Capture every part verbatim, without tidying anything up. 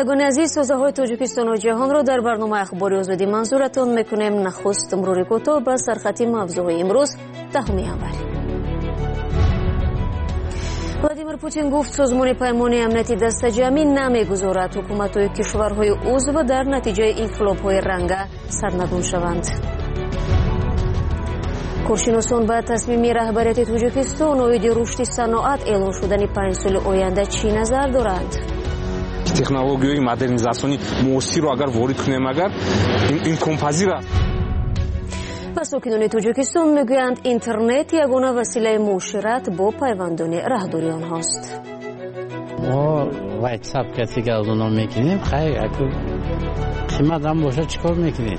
شنوندگان عزیز، سازه‌های تاجیکستان و جهان را در برنامه اخبار آزادی منظورتان میکنیم. نخست مرور کوتاه به سرخط موضوع امروز دهم ینور. ولادیمیر پوتین گفت سازمان پیمان امنیتی دستجمعی نمیگذارد حکومت‌های کشورهای عضو در نتیجه انقلاب‌های رنگه سرنگون شوند. کارشناسان به تصمیم رهبریت تاجیکستان اومید رشد صنعت اعلان شدن پنج سال آینده چی نظر دارند؟ технологияи модернизасиони муосирро агар ворид кунем агар имконпазир аст. و ساکنان تاجیکستان میگویند اینترنت یگانه وسیله معاشرت با پیوندان راهداری آنهاست. ما واتساپ کسی که از اونها میکنیم خیلی اگه قیمت هم باشه چیکار میکنیم؟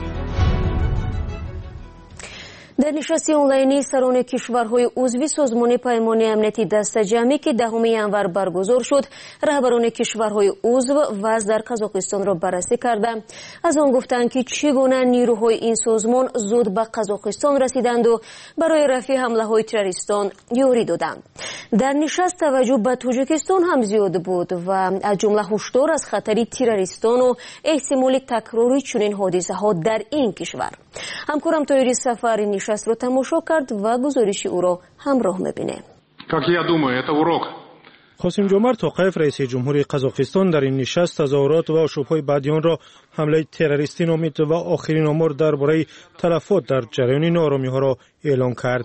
در نشست آنلاینی سران کشورهای عضو سازمان پیمان امنیتی دستجمعی که دهم ینور برگزار شد، رهبران کشورهای عضو وضع در قزاقستان را بررسی کرده. از آن گفتند که چگونه نیروهای این سازمان زود به قزاقستان رسیدند و برای رفع حمله‌های تروریستان یاری دادند. در نشست توجه به تاجیکستان هم زیاد بود و از جمله هشدار از خطر تروریستان و احتمال تکرار چنین حادثه‌ها در این کشور. همکارم طاهری سفری نشست رو تماشا کرد و گزارش او را همراه می‌بینیم. قاسم جمعرت توقیف رئیس جمهوری قزاقستان در این نشست تظاهرات و آشوب‌های بعدی آن را حمله تروریستی نامید و آخرین آمار درباره تلفات در جریان ناآرامی‌ها را اعلام کرد.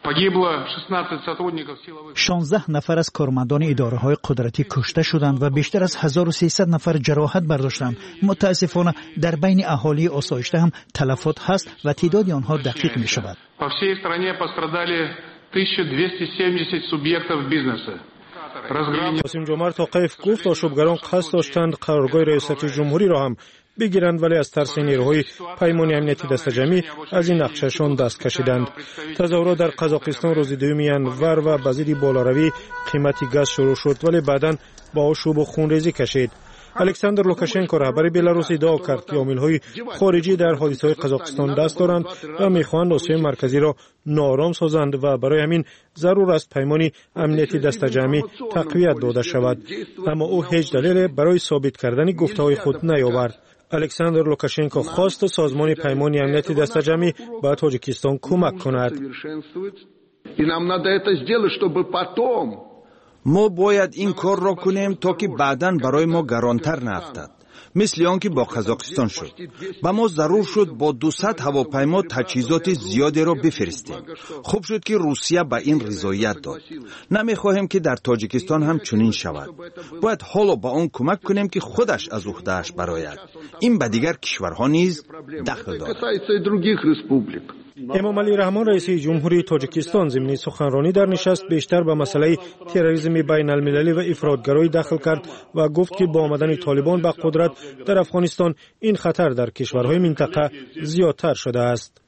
شانزده نفر از کارمندان اداره‌های قدرتی کشته شدند و بیشتر از هزار و سیصد نفر جراحت برداشتند. متاسفانه در بین اهالی آسایشته هم تلفات هست و تعداد آنها دقیق می‌شود. قاسم جمعرت توقیف گفت آشوبگران قصد داشتند قرارگاه ریاست جمهوری را هم بگیرند، ولی از ترس نیروهای پیمان امنیتی دستجمعی از این نقشهشان دست کشیدند. تظاهرات در قزاقستان روز دوم ینور و بازدید بالاروی قیمت گاز شروع شد، ولی بعداً با آشوب و خونریزی کشید. الکساندر لوکاشنکو رهبر بلاروس ادعا کرد که عامل‌های خارجی در حادثه‌های قزاقستان دست دارند و می‌خواهند آسیای مرکزی را ناآرام سازند و برای همین ضرور است پیمان امنیتی دستجمعی تقویت داده شود. اما او هیچ دلیل برای ثابت کردن گفته‌های خود نیاورد. الکساندر لوکاشنکو خواست سازمان پیمان امنیتی دستجمعی به تاجیکستان کمک کند. ما باید این کار را کنیم تا که بعداً برای ما گرانتر نیفتد. مثل آنکه با قزاقستان شد. با ما ضرور شد با دویست هواپیما تجهیزات زیادی را بفرستیم. خوب شد که روسیه به این رضایت داد. نمیخواهیم که در تاجیکستان هم چنین شود. باید حالا با آن کمک کنیم که خودش از عهده‌اش برآید. این به دیگر کشورها نیز دخل دارد. امام علی رحمان رئیس جمهوری تاجیکستان ضمن سخنرانی در نشست بیشتر به مسئله تروریسم بین المللی و افراطگرایی دخل کرد و گفت که با آمدن طالبان به قدرت در افغانستان این خطر در کشورهای منطقه زیادتر شده است.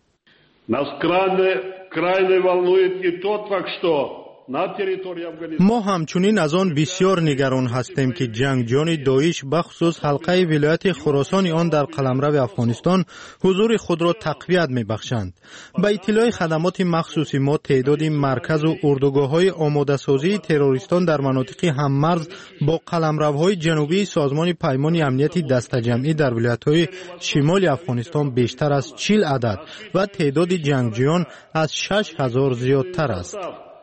ما همچنین از آن بسیار نگران هستیم که جنگجویان داعش بخصوص حلقه ولایت خراسان آن در قلمرو افغانستان حضور خود را تقویت می‌بخشند. با اطلاع خدمات مخصوصی ما تعداد مرکز و اردوگاه‌های آماده‌سازی تروریستان در مناطق هممرز با قلمروهای جنوبی سازمان پیمان امنیتی دستجمعی در ولایت‌های شمال افغانستان بیشتر از چهل عدد و تعداد جنگجویان از شش هزار زیادتر است.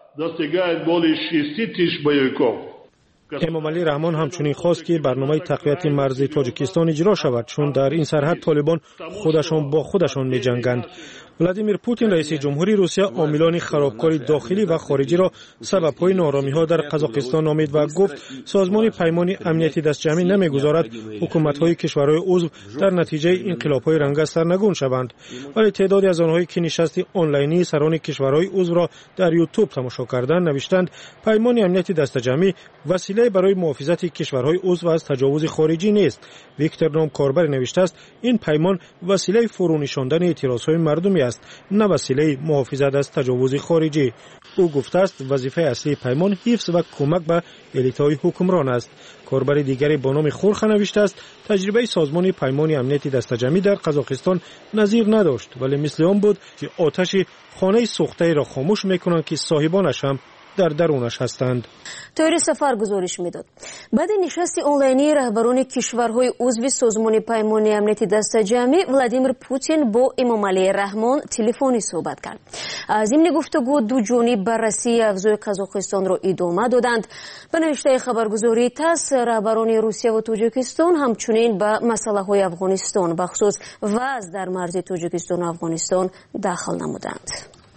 امام علی رحمان همچنین خواست که برنامه تقویت مرز تاجیکستان اجرا شود، چون در این سرحد طالبان خودشان با خودشان می جنگند. ولادیمیر پوتین رئیس جمهوری روسیه عاملان خرابکاری داخلی و خارجی را سبب‌های ناآرامی‌ها در قزاقستان نامید و گفت سازمان پیمان امنیتی دستجمعی نمی‌گذارد حکومت‌های کشورهای عضو در نتیجه انقلاب‌های رنگه سرنگون شوند. ولی تعدادی از آنهایی که نشست آنلاینی سران کشورهای عضو را در یوتیوب تماشا کردند نوشتند پیمان امنیتی دستجمعی وسیله برای محافظت کشورهای عضو از تجاوز خارجی نیست. ویکتور نام کاربر نوشته است این پیمان وسیله فرونشاندن اعتراض‌های مردمی است، نه وسیله محافظت از تجاوز خارجی. او گفته است وظیفه اصلی پیمان حفظ و کمک به الیت‌های حکمران است. کاربر دیگری با نام خورخ نوشته است تجربه سازمان پیمان امنیتی دستجمعی در قزاقستان نظیر نداشت، ولی مثل آن بود که آتش خانه سوخته را خاموش میکنند که صاحبانش هم در درونش هستند. طاهر سفر گزارش میداد. بعد نشست آنلاینی رهبران کشورهای عضو سازمان پیمان امنیتی دسته‌جمعی، ولادیمیر پوتین با امامعلی رحمان تلفنی صحبت کرد. از این گفتگو دو جانب بررسی اوضاع قزاقستان را ادامه دادند. به نوشته خبرگزاری تاس، رهبران روسیه و تاجیکستان همچنین به مسائل افغانستان بخصوص وضع در مرز تاجیکستان و افغانستان دخل نمودند.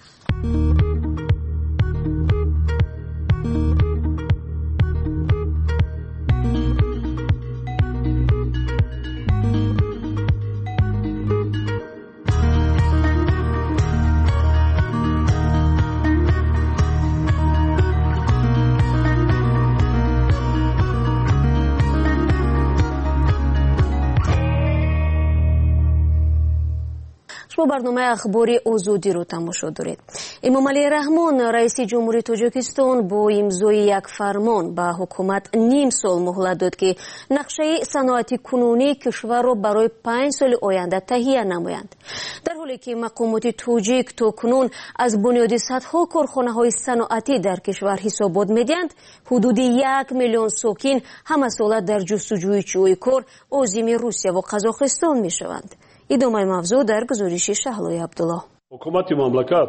شما برنامه اخباری آزادی رو تماشا دارید. امامعلی رحمان رئیس جمهوری تاجیکستان با امضای یک فرمان به حکومت نیم سال مهلت داد که نقشه صنعتی کنونی کشور را برای پنج سال آینده تهیه نمایند. در حالی که مقامات تاجیک تاکنون از بنیاد صدها کارخانه‌های صنعتی در کشور حسابات می‌دهند، حدود یک میلیون ساکن همه ساله در جستجوی جای کار عازم روسیه و قزاقستان می‌شوند. ادامه موضوع در گزارش شهلای عبدالله. حکومت مملکت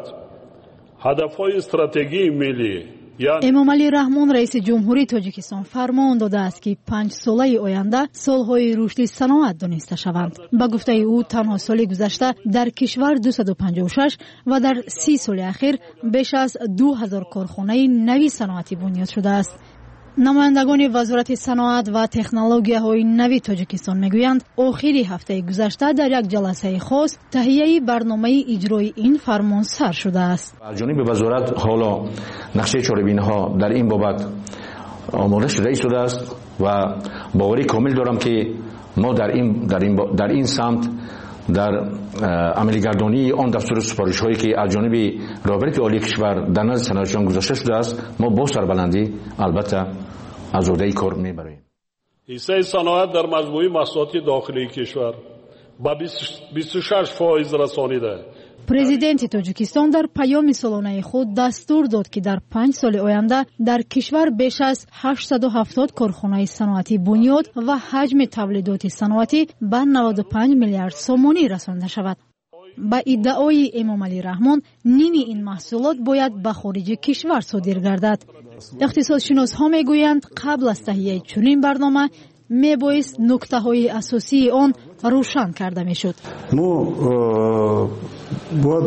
هدف‌های استراتژی ملی امامعلی رحمان رئیس جمهوری تاجیکستان فرمان داده است که پنج ساله آینده سالهای رشد صنعت دانسته شوند. با گفته او تنها سال گذشته در کشور دویست و پنجاه و شش و در سی سال اخیر بیش از دو هزار کارخانه نوی صنعتی بنیاد شده است. نمایندگان وزارت صنعت و تکنولوژی‌های نوی تاجیکستان میگویند آخری هفته گذشته در یک جلسه خاص تهیه برنامه اجرای این فرمان سر شده است. از جانب وزارت حالا نقشه چاره‌بینی‌ها در این بابت آماده شده شده است و باوری کامل دارم که ما در این در این در این سمت در عملی‌گردانی آن دستور سفارش‌هایی که از جانب رهبری عالی کشور در نزد صنعتیان گذاشته شده است، ما با سربلندی البته از عهده کار می‌بریم. حصه صنعت در مجموعه محصولات داخلی کشور با بیست و شش فاصله رسانیده. پرزیدنت تاجیکستان در پیام سالانه خود دستور داد که در پنج سال آینده در کشور بیش از هشتصد و هفتاد کارخانه صنعتی بنیاد و حجم تولیدات صنعتی به نود و پنج میلیارد سومانی رسانده شود. با ادعای امامعلی رحمان نیمی این محصولات باید به خارج کشور صادر گردد. اقتصادشناس‌ها میگویند قبل از تهیه چنین برنامه میبایست نکته های اساسی آن روشن کرده میشد. ما باید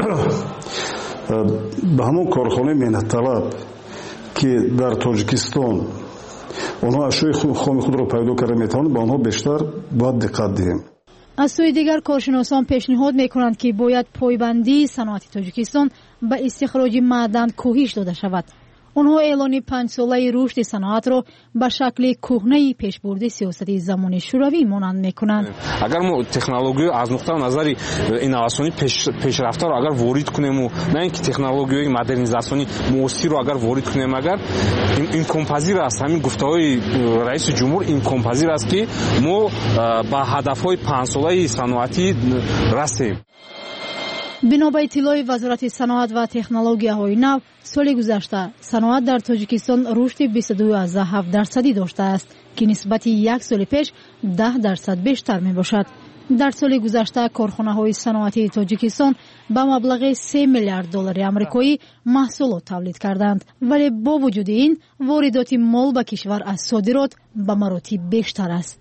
به همون کارخانه مهنت طلب که در تاجیکستان آنها اشیاء خام خود را پیدا کرده میتوانند به آنها بیشتر باید دقت دهیم. از سوی دیگر کارشناسان پیشنهاد میکنند که باید پایبندی صنعت تاجیکستان به استخراج معدن کاهش داده شود. آنها اعلان پنج ساله رشد صنعت را به شکل کهنه پیشبرد سیاست زمان شوروی مانند میکنند. اگر ما تکنولوژی از نقطه نظر اینواسیونی پیشرفته را اگر وارد کنیم و نه اینکه تکنولوژی مدرنیزاسیونی معاصر را اگر وارد کنیم، اگر این پذیر است، همین گفته‌های رئیس جمهور این پذیر است که ما به هدف‌های پنج ساله صنعتی رسیم. بنا به اطلاع وزارت صنعت و تکنولوژی‌های نو، سال گذشته صنعت در تاجیکستان رشد بیست و دو ممیز هفت درصدی داشته است که نسبت یک سال پیش ده درصد بیشتر می باشد. در سال گذشته کارخانه‌های صنعتی تاجیکستان به مبلغ سه میلیارد دلار آمریکایی محصولات تولید کردند، ولی با وجود این واردات مال به کشور از صادرات به مراتب بیشتر است.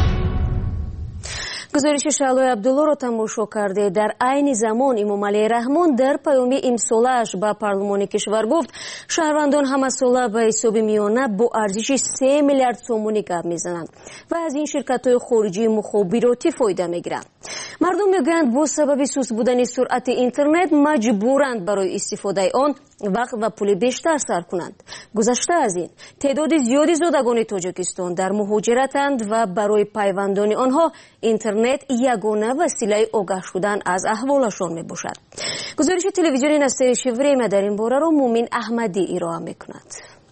گزارش شهلای عبدالله را تماشا کرده. در عین زمان امامعلی رحمان در پیام امسالش به پارلمان کشور گفت شهروندان همه ساله به حساب میانه با ارزش سه میلیارد سومانی گپ میزنند و از این شرکت‌های خارجی مخابراتی فایده میگیرند. مردم میگویند با سبب سست بودن سرعت اینترنت مجبورند برای استفاده آن وقت و پول بیشتر صرف کنند. گذشته از این تعداد زیادی زادگان تاجیکستان در مهاجرتند و برای پیوندان آنها اینترنت یگانه وسیله آگاه شدن از احوالشان می باشد. گزارش تلویزیون نسته شوریمه در این باره را مومن احمدی ارائه می کند.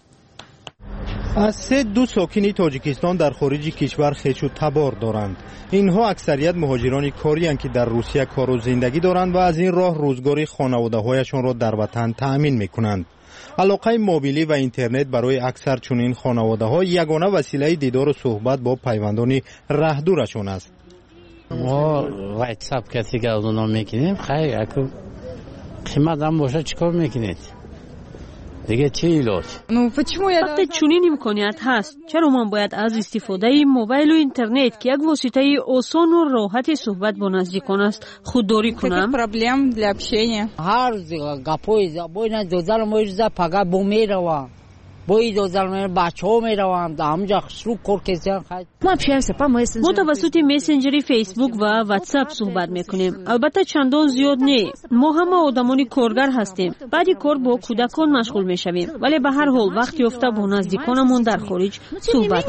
از سه دو ساکنی تاجیکستان در خارج کشور خیش و تبار دارند. اینها اکثریت مهاجران کاری هستند که در روسیه کار و زندگی دارند و از این راه روزگاری خانواده هایشان را در وطن تأمین می کنند. علاقه موبیلی و اینترنت برای اکثر چنین خانواده‌ها یگانه وسیله دیدار و صحبت با پیوندان رهدورشون است. ما واتساپ کسی که از اونا میکنیم خیلی اکو قیمت هم باشه چیکار میکنید دیگه چه علاج؟ وقتی چنین امکانیت هست چرا من باید از استفاده موبایل و اینترنت که یک واسطه آسان و راحت صحبت با نزدیکان است خودداری کنم؟ هر گپوی باید دوزار مویزه پگاه بومیروا باید دوزار مویر بچه ها میروام در همجا شروع کار کسیان خواهد ما توسط مسنجری فیسبوک و واتساپ صحبت میکنیم. البته چندان زیاد نه، ما همه آدمانی کارگر هستیم، بعدی کار با کودکان مشغول میشویم، ولی به هر حال وقتی افته با نزدیکانمون در خارج صحبت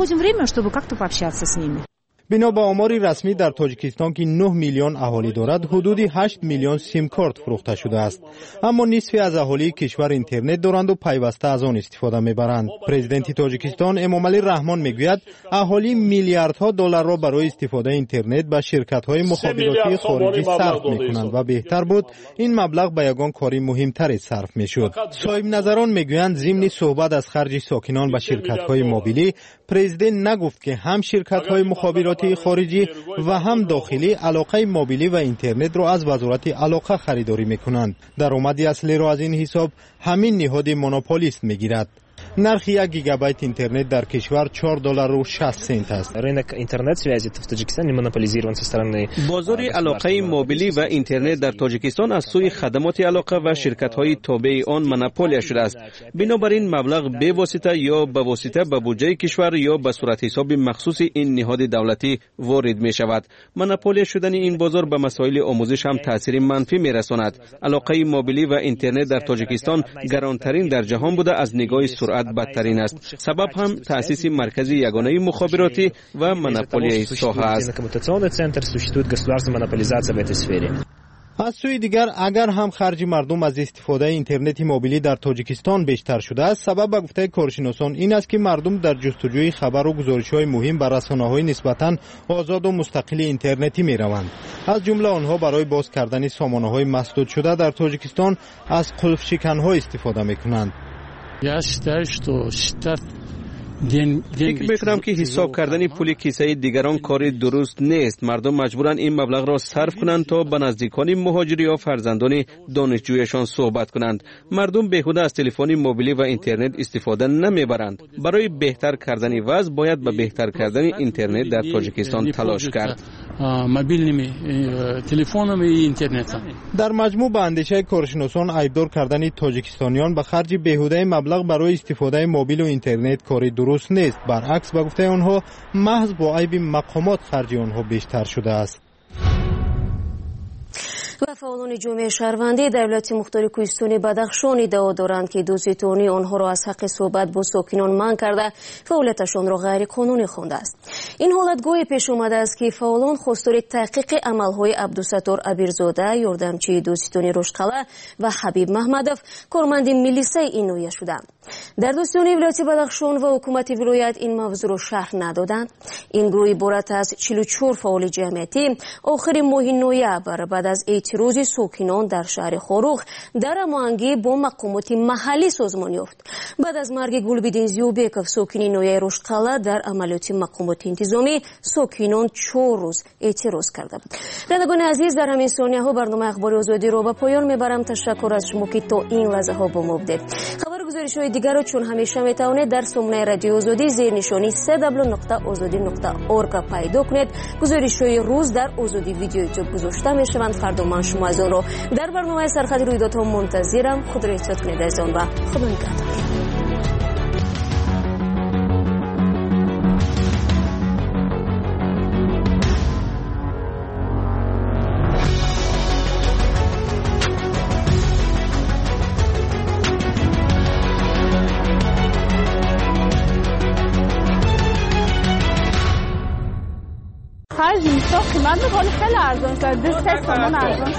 میکنیم. بنا به آمار رسمی در تاجیکستان که نه میلیون اهالی دارد حدود هشت میلیون سیم کارت فروخته شده است، اما نصف از اهالی کشور اینترنت دارند و پیوسته از آن استفاده میبرند. پرزیدنت تاجیکستان امامعلی رحمان میگوید اهالی میلیاردها دلار را برای استفاده اینترنت به شرکت‌های مخابراتی خارجی صرف میکنند و بهتر بود این مبلغ به یگان کاری مهمتری صرف میشد. صاحب نظران میگویند ضمن صحبت از خرج ساکنان به شرکت‌های موبیلی، پرزیدنت نگفت که هم شرکت‌های مخابراتی خارجی و هم داخلی علاقه موبیلی و اینترنت را از وزارت علاقه خریداری میکنند. درآمد اصلی را از این حساب همین نهاد مونوپولیست میگیرد. نرخ یک گیگابایت اینترنت در کشور چهار دلار و شصت سنت است. رынок интернет-связи в Таджикистане монополизирован со стороны. بازار علاقه موبیلی و اینترنت در تاجیکستان از سوی خدمات علاقه و شرکت‌های تابع آن مونوپولیا شده است. بنابراین مبلغ به واسطه یا به واسطه به بودجه کشور یا به صورت حساب مخصوص این نهاد دولتی وارد می شود. مونوپولیا شدن این بازار به مسائل آموزش هم تاثیر منفی می رساند. علاقه موبیلی و اینترنت در تاجیکستان گرانترین در جهان بوده از نگاه سرعت بدترین است. سبب هم تأسیس مرکز یگانه مخابراتی و مونوپولی ساحه است. از سوی دیگر اگر هم خرج مردم از استفاده اینترنت موبیلی در تاجیکستان بیشتر شده است، سبب به گفته کارشناسان این است که مردم در جستجوی خبر و گزارش‌های مهم بر رسانه‌های نسبتاً آزاد و مستقل اینترنتی می‌روند. از جمله آنها برای باز کردن سامانه‌های مسدود شده در تاجیکستان از قلف شکن‌ها استفاده می‌کنند. فکر میکنم که حساب کردن پول کیسه دیگران کار درست نیست. مردم مجبورن این مبلغ را صرف کنند تا به نزدیکان مهاجری یا فرزندان دانشجویشان صحبت کنند. مردم بیهوده از تلفن موبیلی و اینترنت استفاده نمیبرند. برای بهتر کردن وضع باید به بهتر کردن اینترنت در تاجیکستان تلاش کرد. در مجموع به اندیشه کارشناسان ایبدار کردن تاجیکستانیان به خرج بیهوده مبلغ برای استفاده موبیل و اینترنت کاری درست نیست. برعکس به گفته آنها محض با عیب مقامات خرج آنها بیشتر شده است. و فعالان جامعه شهروندی در ولایت مختار کوهستان بدخشان ادعا دارند که دزدیتوانی آنها را از حق صحبت با ساکنان منع کرده فعالیتشان را غیر قانونی خوانده است. این حالت گاهی پیش آمده است که فعالان خواستار تحقیق عملهای عبدالستار ابیرزاده، یاردمچی دزدیتوانی رشدقلعه و حبیب محمدов کارمند میلیسه این نوعیه شدند. در دوستان ولایت بدخشان و حکومت ولایت این موضوع را شرح ندادند. این گروه عبارت از چهل و چهار فعال جمعیتی آخر ماه نوامبر بعد از اعتراض ساکنان در شهر خاروخ در هماهنگی با مقامات محلی سازمان یافت. بعد از مرگ گلبدین زیوبکov ساکن نویه رشدقلعه در عملیات مقامات انتظامی ساکنان چهار روز اعتراض کرده بود. شنوندگان عزیز، در همین ثانیه ها برنامه اخبار آزادی را به پایان میبرم. تشکر از شما که تا این لحظه ها با ما بودید. خبر گزارش های دیگر را چون همیشه میتوانید در سامانه رادیو آزادی زیر نشانی سه دبلیو نقطه آزادی نقطه اورگ پیدا کنید. گزارش های روز در آزادی ویدیو یوتیوب گذاشته میشوند. فردا من شما از آن را در برنامه سرخط رویدادها منتظرم. خود را احتیاط کنید از آن و خدا نگهدار. خرج میشه قیمت میکنه خیلی ارزان شد. دست سامان ارزان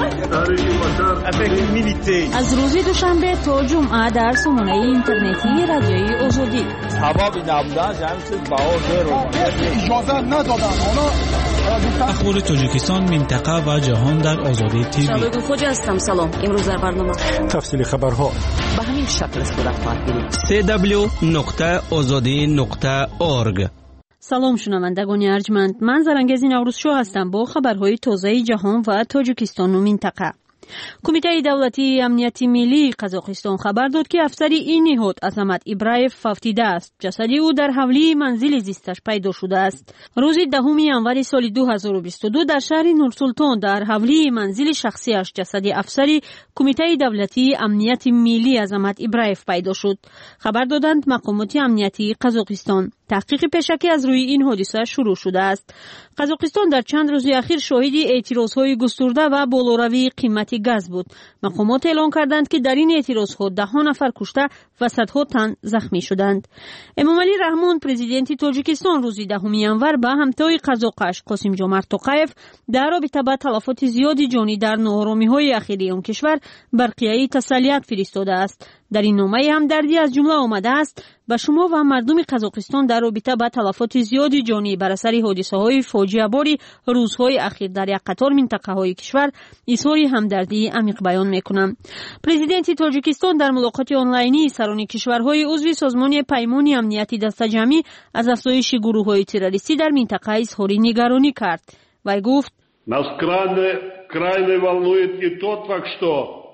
از روز دوشنبه تا جمعه در سامانه اینترنتی رادیوی آزادی سبب نبودن جمعیت بها زیر اجازه ندادن. اخبار تاجیکستان، منطقه و جهان در آزادی تیوی. شبکه خوجا هستم. سلام. امروز در برنامه تفصیل خبرها به همین شکل صورت خواهد گرفت. سی دبلیو نقطه آزادی نقطه اورگ. سلام شنوندگان ارجمند، من زرنگزی نوروزشو هستم با خبرهای تازه جهان و تاجیکستان و منطقه. کمیته دولتی امنیتی ملی قزاقستان خبر داد که افسری این نهاد عظمت ابراهیف فوتیده است. جسد او در حولی منزل زیستش پیدا شده است. روز دهم ژانویه سال دو هزار و بیست و دو در شهر نورسلطان در حولی منزل شخصیش جسد افسری کمیته دولتی امنیتی ملی عظمت ابراهیف پیدا شد. خبر دادند مقامات امنیتی قزاقستان. تحقیق پیشکی از روی این حادثه شروع شده است. قزاقستان در چند روز اخیر شاهد اعتراضهای گسترده و بالاروی قیمت گاز بود. مقامات اعلام کردند که در این اعتراضها ده نفر کشته و صدها تن زخمی شدند. امامعلی رحمان پرزیدنت تاجیکستان روز دهم ژانویه به همتای قزاقش قاسم جمعت توقیف در رابطه با تلفات زیادی جانی در ناآرامی‌های اخیری آن کشور برقیه تسلیت فرستاده است. در این نامه همدردی از جمله آمده است: به شما و مردم قزاقستان در رابطه با تلفات زیادی جانی بر اثر حادثه‌های فاجعه بار روزهای اخیر در یک قطار منطقه‌های کشور اظهار همدردی عمیق بیان می‌کنم. پرزیدنت تاجیکستان در ملاقات آنلاینی سران کشورهای عضو سازمان پیمان امنیتی دسته‌جمعی از افزایش گروه‌های تروریستی در منطقه اظهار نگرانی کرد. وی گفت: Нас крайне крайне волнует и тот факт, что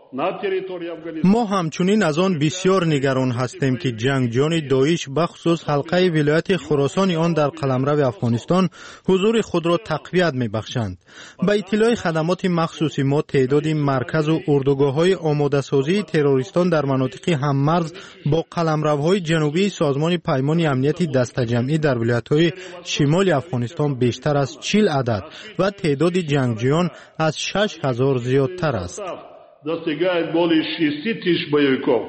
ما همچنین از آن بسیار نگران هستیم که جنگجویان داعش بخصوص حلقه ولایت خراسان آن در قلمرو افغانستان حضور خود را تقویت می‌بخشند. با اطلاع خدمات مخصوص ما تعداد مرکز و اردوگاه‌های آماده‌سازی تروریستان در مناطق هممرز با قلمروهای جنوبی سازمان پیمان امنیتی دسته‌جمعی در ولایت‌های شمال افغانستان بیشتر از چهل عدد و تعداد جنگجویان از شش هزار زیادتر است. достигает более шести тысяч боевиков.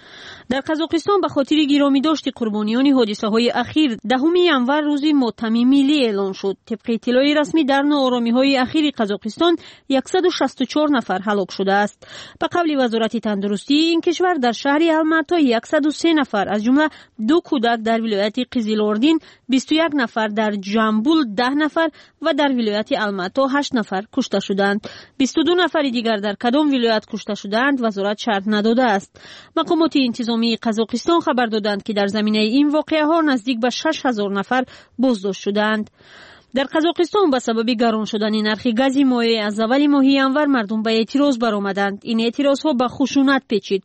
در قزاقستان به خاطر گرامی داشت قربانیان حادثه های اخیر دهم ژانویه روز ماتم ملی اعلان شد. طبق اطلاع رسمی در ناآرامی های اخیر قزاقستان صد و شصت و چهار نفر هلاک شده است. به قول وزارت تندرستی این کشور در شهر الماتا صد و سه نفر از جمله دو کودک در ولایت قزیلاردین، بیست و یک نفر در جامبول، ده نفر و در ولایت الماتا هشت نفر کشته شدند. بیست و دو نفر دیگر در کدام ولایت کشته شدند وزارت شرح نداده است. مقامات انتظامی قزاقستان خبر دادند که در زمینه این واقعه ها نزدیک به شش هزار نفر بازداشت شدند. در قزاقستان به سبب گران شدن نرخ گاز مایع از اول ماه ژانویه مردم به اعتراض برآمدند. این اعتراض ها به خشونت پیچید.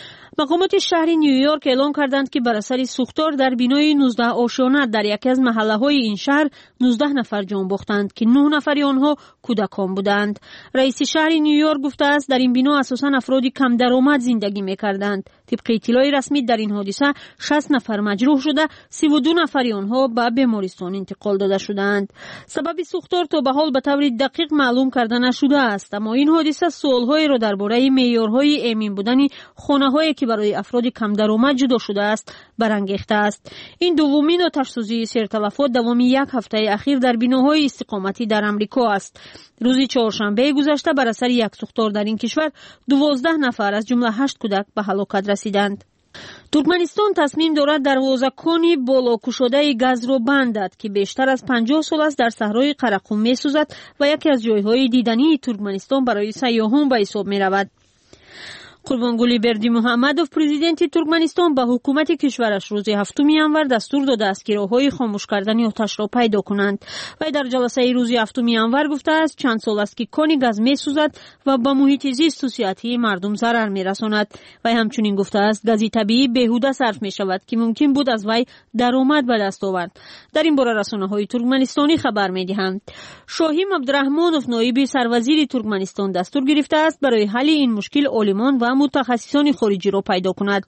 مقامات شهر نیویورک اعلام کردند که بر اثر سوختار در بینای نوزده آشیانه در یکی از محله‌های این شهر نوزده نفر جان باختند که نه نفر آنها کودکان بودند. رئیس شهر نیویورک گفته است در این بنا اساساً افراد کم درآمد زندگی می‌کردند. طبق اطلاع رسمی در این حادثه شصت نفر مجروح شده، سی و دو نفر آنها به بیمارستان انتقال داده شدند. سبب سوختار تا به حال به طور دقیق معلوم کرده نشده است، اما این حادثه سوال‌هایی را درباره معیارهای امن بودن خانه‌هایی که برای افراد کم درآمد جدا شده است برانگیخته است. این دومین آتش سوزی سرتلفات دوام یک هفته اخیر در بناهای استقامتی در امریکا است. روز چهارشنبه گذشته بر اثر یک سوختار در این کشور دوازده نفر از جمله هشت کودک به هلاکت رسیدند. ترکمنستان تصمیم دارد دروازه‌کانی بالا گشاده گاز را بندد که بیشتر از پنجاه سال است در صحرای قراقوم می‌سوزد و یکی از جایهای دیدنی ترکمنستان برای سیاحان به حساب می‌رود. قربانگلی بردی محمدوف پرزیدنت ترکمنستان به حکومت کشورش روز هفتم ژانویه دستور داده است که راههای خاموش کردن آتش را پیدا کنند. و در جلسه روز هفتم ژانویه گفته است چند سال است که کانی گاز می‌سوزد و به محیط زیست و صحتی مردم ضرر می‌رساند. و همچنین گفته است گاز طبیعی بیهوده صرف می‌شود که ممکن بود از وی درآمد به دست آورد. در این باره رسانه‌های ترکمنستانی خبر می‌دهند شاهیم عبدالرحمانوف نایب سروزیر ترکمنستان دستور گرفته است برای حل این مشکل عالمان و متخصصان خارجی را پیدا کند.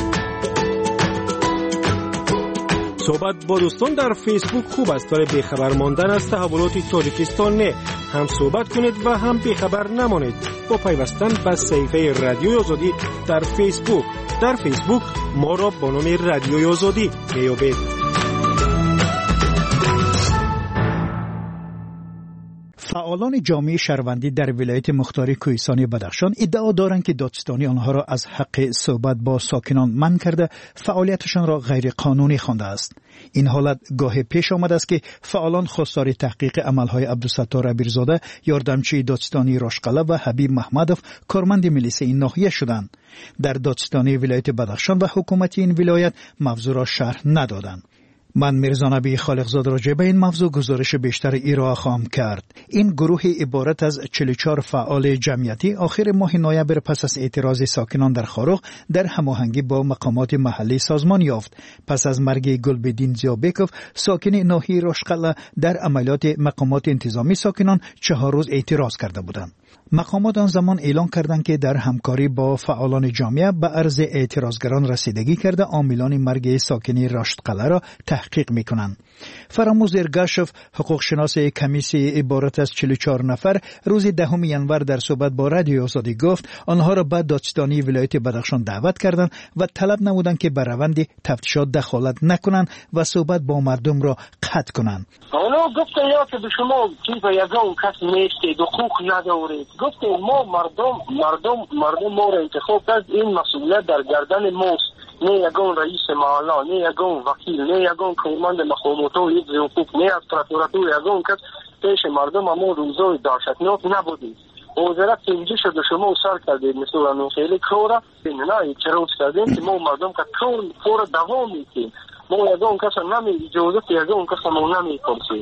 صحبت با دوستان در فیسبوک خوب است ولی بیخبر ماندن از تحولات تاجیکستان نه. هم صحبت کنید و هم بیخبر نمانید با پیوستن به صفحه رادیوی آزادی در فیسبوک. در فیسبوک ما را با نام رادیوی آزادی میابید. فعالان جامعه شهروندی در ولایت مختار کوهستانی بدخشان ادعا دارند که دادستانی آنها را از حق صحبت با ساکنان منع کرده، فعالیتشان را غیر قانونی خوانده است. این حالت گاه پیش آمده است که فعالان خواستار تحقیق عملهای عبدالستار امیرزاده، یاردمچی دادستانی راشقله و حبیب محمدوف، کارمند میلیسه این ناحیه شدند. در دادستانی ولایت بدخشان و حکومت این ولایت موضوع را شرح ندادند. من میرزا نبی خالقزاد راجع به این موضوع گزارش بیشتر ارائه خواهم کرد. این گروه عبارت از چهل و چهار فعال جمعیتی آخر ماه نوامبر پس از اعتراض ساکنان در خاروق در هماهنگی با مقامات محلی سازمان یافت. پس از مرگ گلبدین زیابکوف ساکن ناحیه راشقله در عملیات مقامات انتظامی ساکنان چهار روز اعتراض کرده بودند. مقامات آن زمان اعلان کردند که در همکاری با فعالان جامعه به عرض اعتراضگران رسیدگی کرده عاملان مرگ ساکنی راشقله را تحقیق میکنند. فراموز ارگاشوف، حقوق شناس کمیسی عبارت از چهل و چهار نفر، روز دهم ینور در صحبت با رادیو آزادی گفت آنها را به دادستانی ولایت بدخشان دعوت کردند و طلب نمودند که به روند تفتیشات دخالت نکنند و صحبت با مردم را قطع کنند. اونا گفتن یا که به شما چیز یگان کس نیستید، حقوق ندارید. گفتیم ما مردم مردم مردم ما را انتخاب کرد، این مسئولیت در گردن ماست. نه یگان رئیس محله، نه یگان وکیل، نه یگان کارمند مقامات و حفظ حقوق، نه از پرокуратور یگان کس پیش مردم ما روزای داشتناک نبودید. وزارت اینجا شده شما سر کردید مثل اون خیلی کارا نه چرا کردیم که ما مردم که کار کار دوام میدیم. ما یگان کس نمی اجازه یگان کس ما نمیپرسید.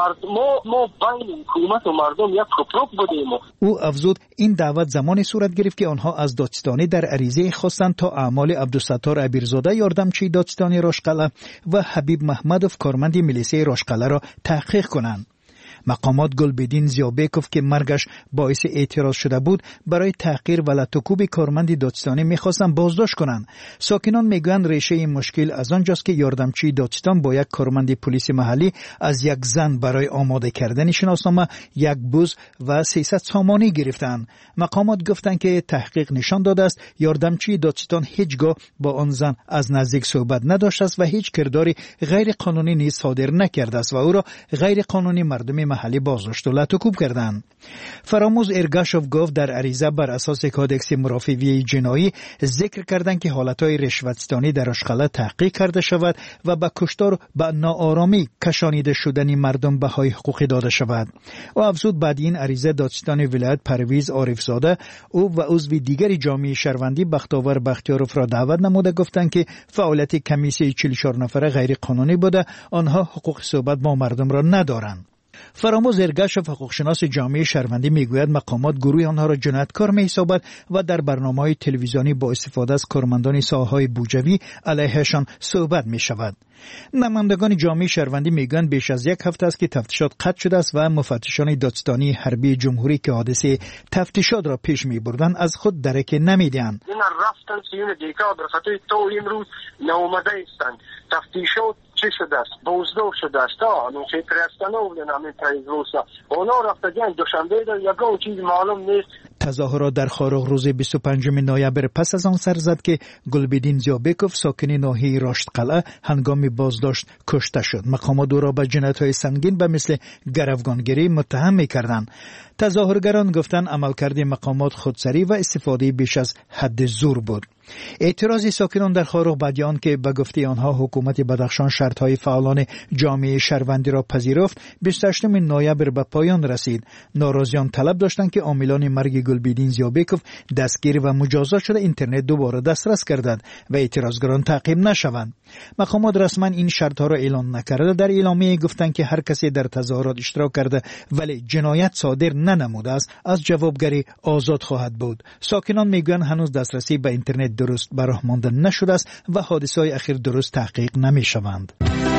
ما ما بین حکومت و مردم یک کپروک بودیم. او افزود این دعوت زمانی صورت گرفت که آنها از دادستانی در عریضه خواستند تا اعمال عبدالستار امیرزاده یاردمچی دادستانی راشقله و حبیب محمدوف کارمند میلیسه راشقله را تحقیق کنند. مقامات گلبدین زیابکوف که مرگش باعث اعتراض شده بود برای تحقیر و لطوکوب کارمند دادستانی میخواستند بازداشت کنند. ساکنان میگویند ریشه این مشکل از آنجاست که یاردمچی دادستان با یک کارمند پلیس محلی از یک زن برای آماده کردن شناسنامه یک بوز و سیصد سامانی گرفتند. مقامات گفتند که تحقیق نشان داده است یاردمچی دادستان هیچگاه با آن زن از نزدیک صحبت نداشته است و هیچ کرداری غیر قانونی نیز صادر نکرده است و او را غیر قانونی مردم محلی بازداشت و لطوکوب کردند. فراموز ارگاشوف گفت در عریضه بر اساس کادکس مرافعی جنایی ذکر کردند که حالتهای رشوتستانی در راشقله تحقیق کرده شود و به کشتار به ناآرامی کشانیده شدن مردم بهای حقوقی داده شود. و افزود بعد این عریضه دادستان ولایت پرویز عارفزاده او و عضو دیگر جامعه شهروندی بختیار بختیاروف را دعوت نموده گفتند که فعالیت کمیسیون چهل و چهار نفره غیر قانونی بوده، آنها حقوق صحبت با مردم را ندارند. فراموز ارگاشوف حقوق شناس جامعه شهروندی میگوید مقامات گروه آنها را جنایتکار می‌حسابد و در برنامه‌های تلویزیونی با استفاده از کارمندان ساحه‌های بوجوی علیهشان صحبت می‌شود. نمایندگان جامعه شهروندی میگویند بیش از یک هفته است که تفتیشات قطع شده است و مفتشان دادستانی حربی جمهوری که حادثه تفتیشات را پیش می‌بردند از خود درک نمی‌دهند. این رفتن سیون دیگه در خاطر تو امروز ناآمده هستند. تفتیشات چه شده است؟ بازداشت شده است. آنو چه پرستانه بودن همین پریزروسا. اونا رفتگان دوشنبه در یگان چیز معلوم نیست. تظاهرات در خاروق روز بیست و پنجم نوامبر پس از آن سر زد که گلبدین زیابکوف ساکن ناحیه راشقله هنگام بازداشت کشته شد. مقامات او را به جنایت‌های سنگین به مثل گروگانگیری متهم می‌کردند. تظاهرگران گفتند عملکرد مقامات خودسری و استفاده بیش از حد زور بود. اعتراض ساکنان در خاروق بعد آن که به گفته آنها حکومت بدخشان شرط‌های فعالان جامعه شهروندی را پذیرفت بیست و هشتم نوامبر به پایان رسید. ناراضیان طلب داشتند که عاملان مرگ گلبدین زیابکوف دستگیر و مجازات شده اینترنت دوباره دسترس گردد و اعتراضگران تعقیب نشوند. مقامات رسما این شرط‌ها را اعلان نکرده. در اعلامیه گفتند که هر کسی در تظاهرات اشتراک کرده ولی جنایت صادر ننموده است از جوابگری آزاد خواهد بود. ساکنان میگویند هنوز دسترسی به اینترنت درست به راه مانده نشده است و حادثه‌های اخیر درست تحقیق نمی‌شوند.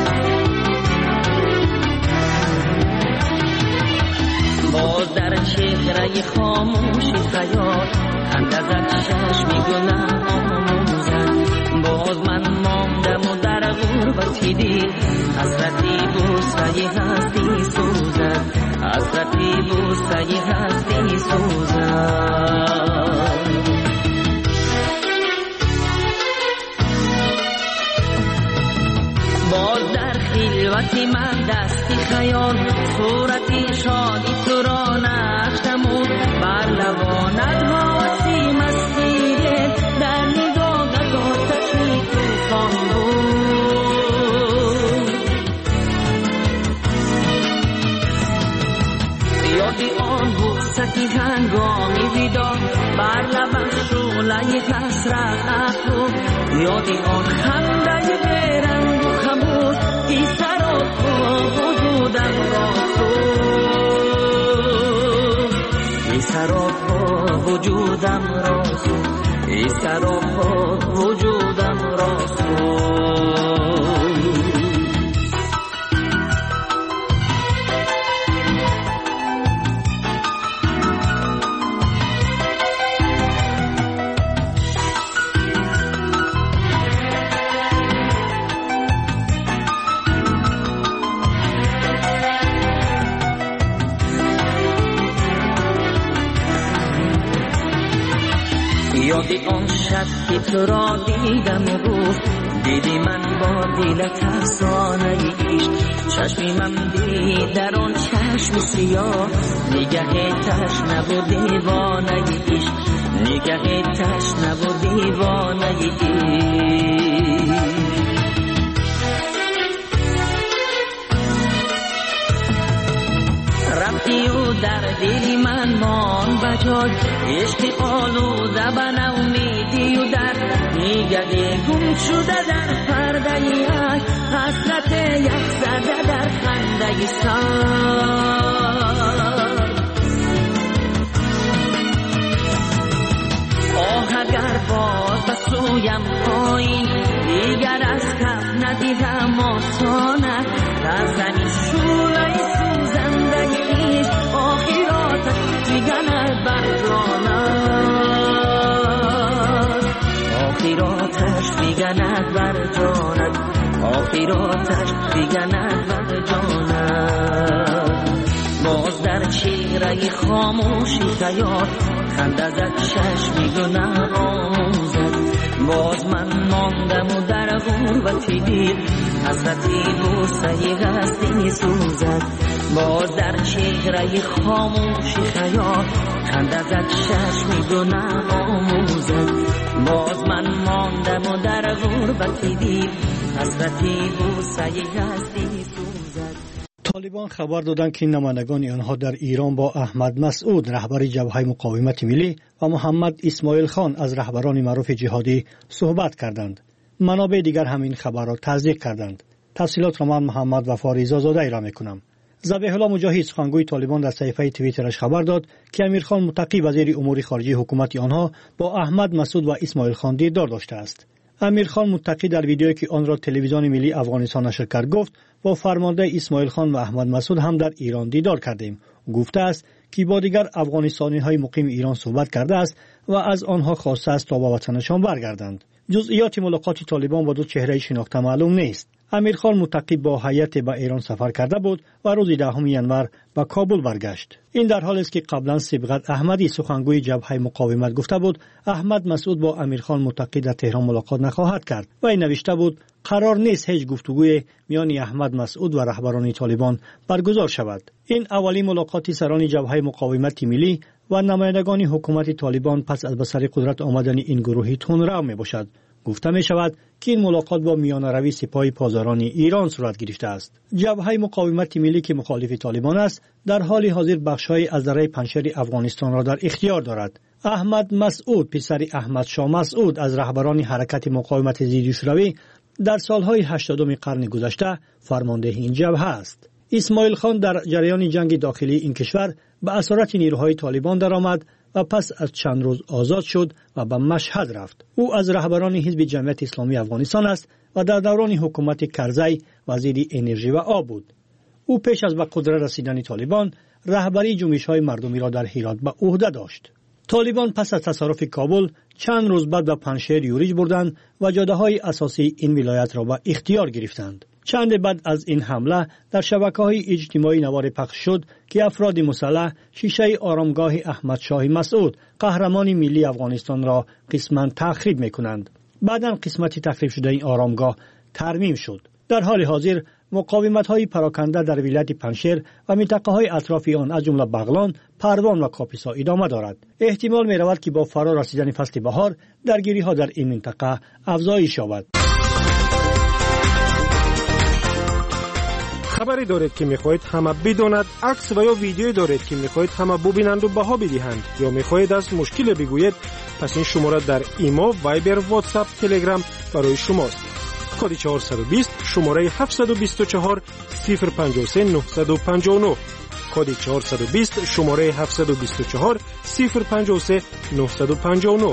باز در چهره خاموشی خیال خنده زد چشمی گناه آموزد. باز من ماندم و در غربتی دید حسرتی بوسه هستی سوزد. حسرتی بوسه هستی سوزد. باز در خلوت من دستی خیال صورتی شادی تو را یادی آن بوستی هنگامی ویدار بر لبم شعله حسرت افروخت یادی آن خنده بیرنگ و خموش ای سراپا وجودم را سوخت ای سراپا وجودم را سوخت ای سراپا وجودم را سوخت یادی آن شب که تو را دیدم و روز دیدی من با دلت افسانه عشق چشمی من دید در آن چشم سیاه نگه تشنه و دیوانه عشق نگه تشنه و دیوانه عشق رفتی و در دل من مان بجای عشق آلوده به نومیدی و در نگه گم شده در پرده یک حسرت یک زده در خنده سر آه اگر باز به سویم پایی دیگر از کف ندیدم آسانه در زمین شوله سوزنده ایش آخراتش میگند بر جانت آخراتش میگند بر جانت آخراتش میگند بر جانت باز در چهره خاموشی خیال خنده زد چشمی گناه آموزد باز من ماندم و در غربتی دیر حسرتی بوسه هستی سوزد باز در چهره خاموشی خیال خنده زد چشمی گناه آموزد باز من ماندم و در غربتی دیر حسرتی بوسه هستی سوزد. طالبان خبر دادند که نمایندگان آنها در ایران با احمد مسعود رهبر جبهه مقاومت ملی و محمد اسماعیل خان از رهبران معروف جهادی صحبت کردند. منابع دیگر همین خبر را تصدیق کردند. تفصیلات را من محمد وفاریزا زاده اعلام می‌کنم. ذبیح الله مجاهد سخنگوی طالبان در صفحه توییترش خبر داد که امیرخان متقی وزیر امور خارجه حکومت آنها با احمد مسعود و اسماعیل خان دیدار داشته است. امیرخان متقی در ویدیویی که آن را تلویزیون ملی افغانستان نشر کرد گفت با فرمانده اسماعیل خان و احمد مسعود هم در ایران دیدار کردیم. گفته است که با دیگر افغانستانی‌های مقیم ایران صحبت کرده است و از آنها خواسته است تا به وطنشان برگردند. جزئیات ملاقات طالبان با دو چهره شناخته معلوم نیست. امیرخان متقی با هیئت به ایران سفر کرده بود و روز دهم ینور به کابل برگشت. این در حالی است که قبلا صبغت احمدی سخنگوی جبهه مقاومت گفته بود احمد مسعود با امیرخان متقی در تهران ملاقات نخواهد کرد و این نوشته بود قرار نیست هیچ گفتگوی میان احمد مسعود و رهبران طالبان برگزار شود. این اولین ملاقات سران جبهه مقاومت ملی و نمایندگان حکومت طالبان پس از به سر قدرت آمدن این گروهی تندرو می باشد. گفته می شود که این ملاقات با میانروی سپاه پاسداران ایران صورت گرفته است. جبهه مقاومت ملی که مخالف طالبان است در حال حاضر بخش‌های از دره پنجشیر افغانستان را در اختیار دارد. احمد مسعود پسر احمد شاه مسعود از رهبران حرکت مقاومت ضد شوروی در سالهای هشتادم قرن گذشته فرمانده این جبهه است. اسماعیل خان در جریان جنگ داخلی این کشور به اسارت نیروهای طالبان درآمد و پس از چند روز آزاد شد و به مشهد رفت. او از رهبران حزب جمعیت اسلامی افغانستان است و در دوران حکومت کرزی وزیر انرژی و آب بود. او پیش از به قدرت رسیدن طالبان رهبری جنبش‌های مردمی را در هرات به عهده داشت. طالبان پس از تصرف کابل چند روز بعد به پنجشیر یورش بردند و جاده‌های اساسی این ولایت را به اختیار گرفتند. چند بعد از این حمله در شبکه‌های اجتماعی نوار پخش شد که افراد مسلح شیشه آرامگاه احمد شاه مسعود قهرمان ملی افغانستان را قسماً تخریب می‌کنند. بعداً قسمتی تخریب شده این آرامگاه ترمیم شد. در حال حاضر مقاومت‌های پراکنده در ولایت پنجشیر و منطقه‌های اطراف آن از جمله بغلان، پروان و کاپیسا ادامه دارد. احتمال می‌رود که با فرا رسیدن فصل بهار درگیری‌ها در این منطقه افزایش یابد. خبری دارید که میخواهید همه بداند، عکس و یا ویدیویی دارید که میخواهید همه ببینند و بها بدهند، یا میخواهید از مشکل بگویید، پس این شماره در ایما، وایبر، واتساپ، تلگرام برای شماست. کد چهارصد و بیست شماره هفتصد و بیست و چهار صفر پنجاه و سه نهصد و پنجاه و نه. کد چهارصد و بیست شماره هفتصد و بیست و چهار صفر پنجاه و سه نهصد و پنجاه و نه.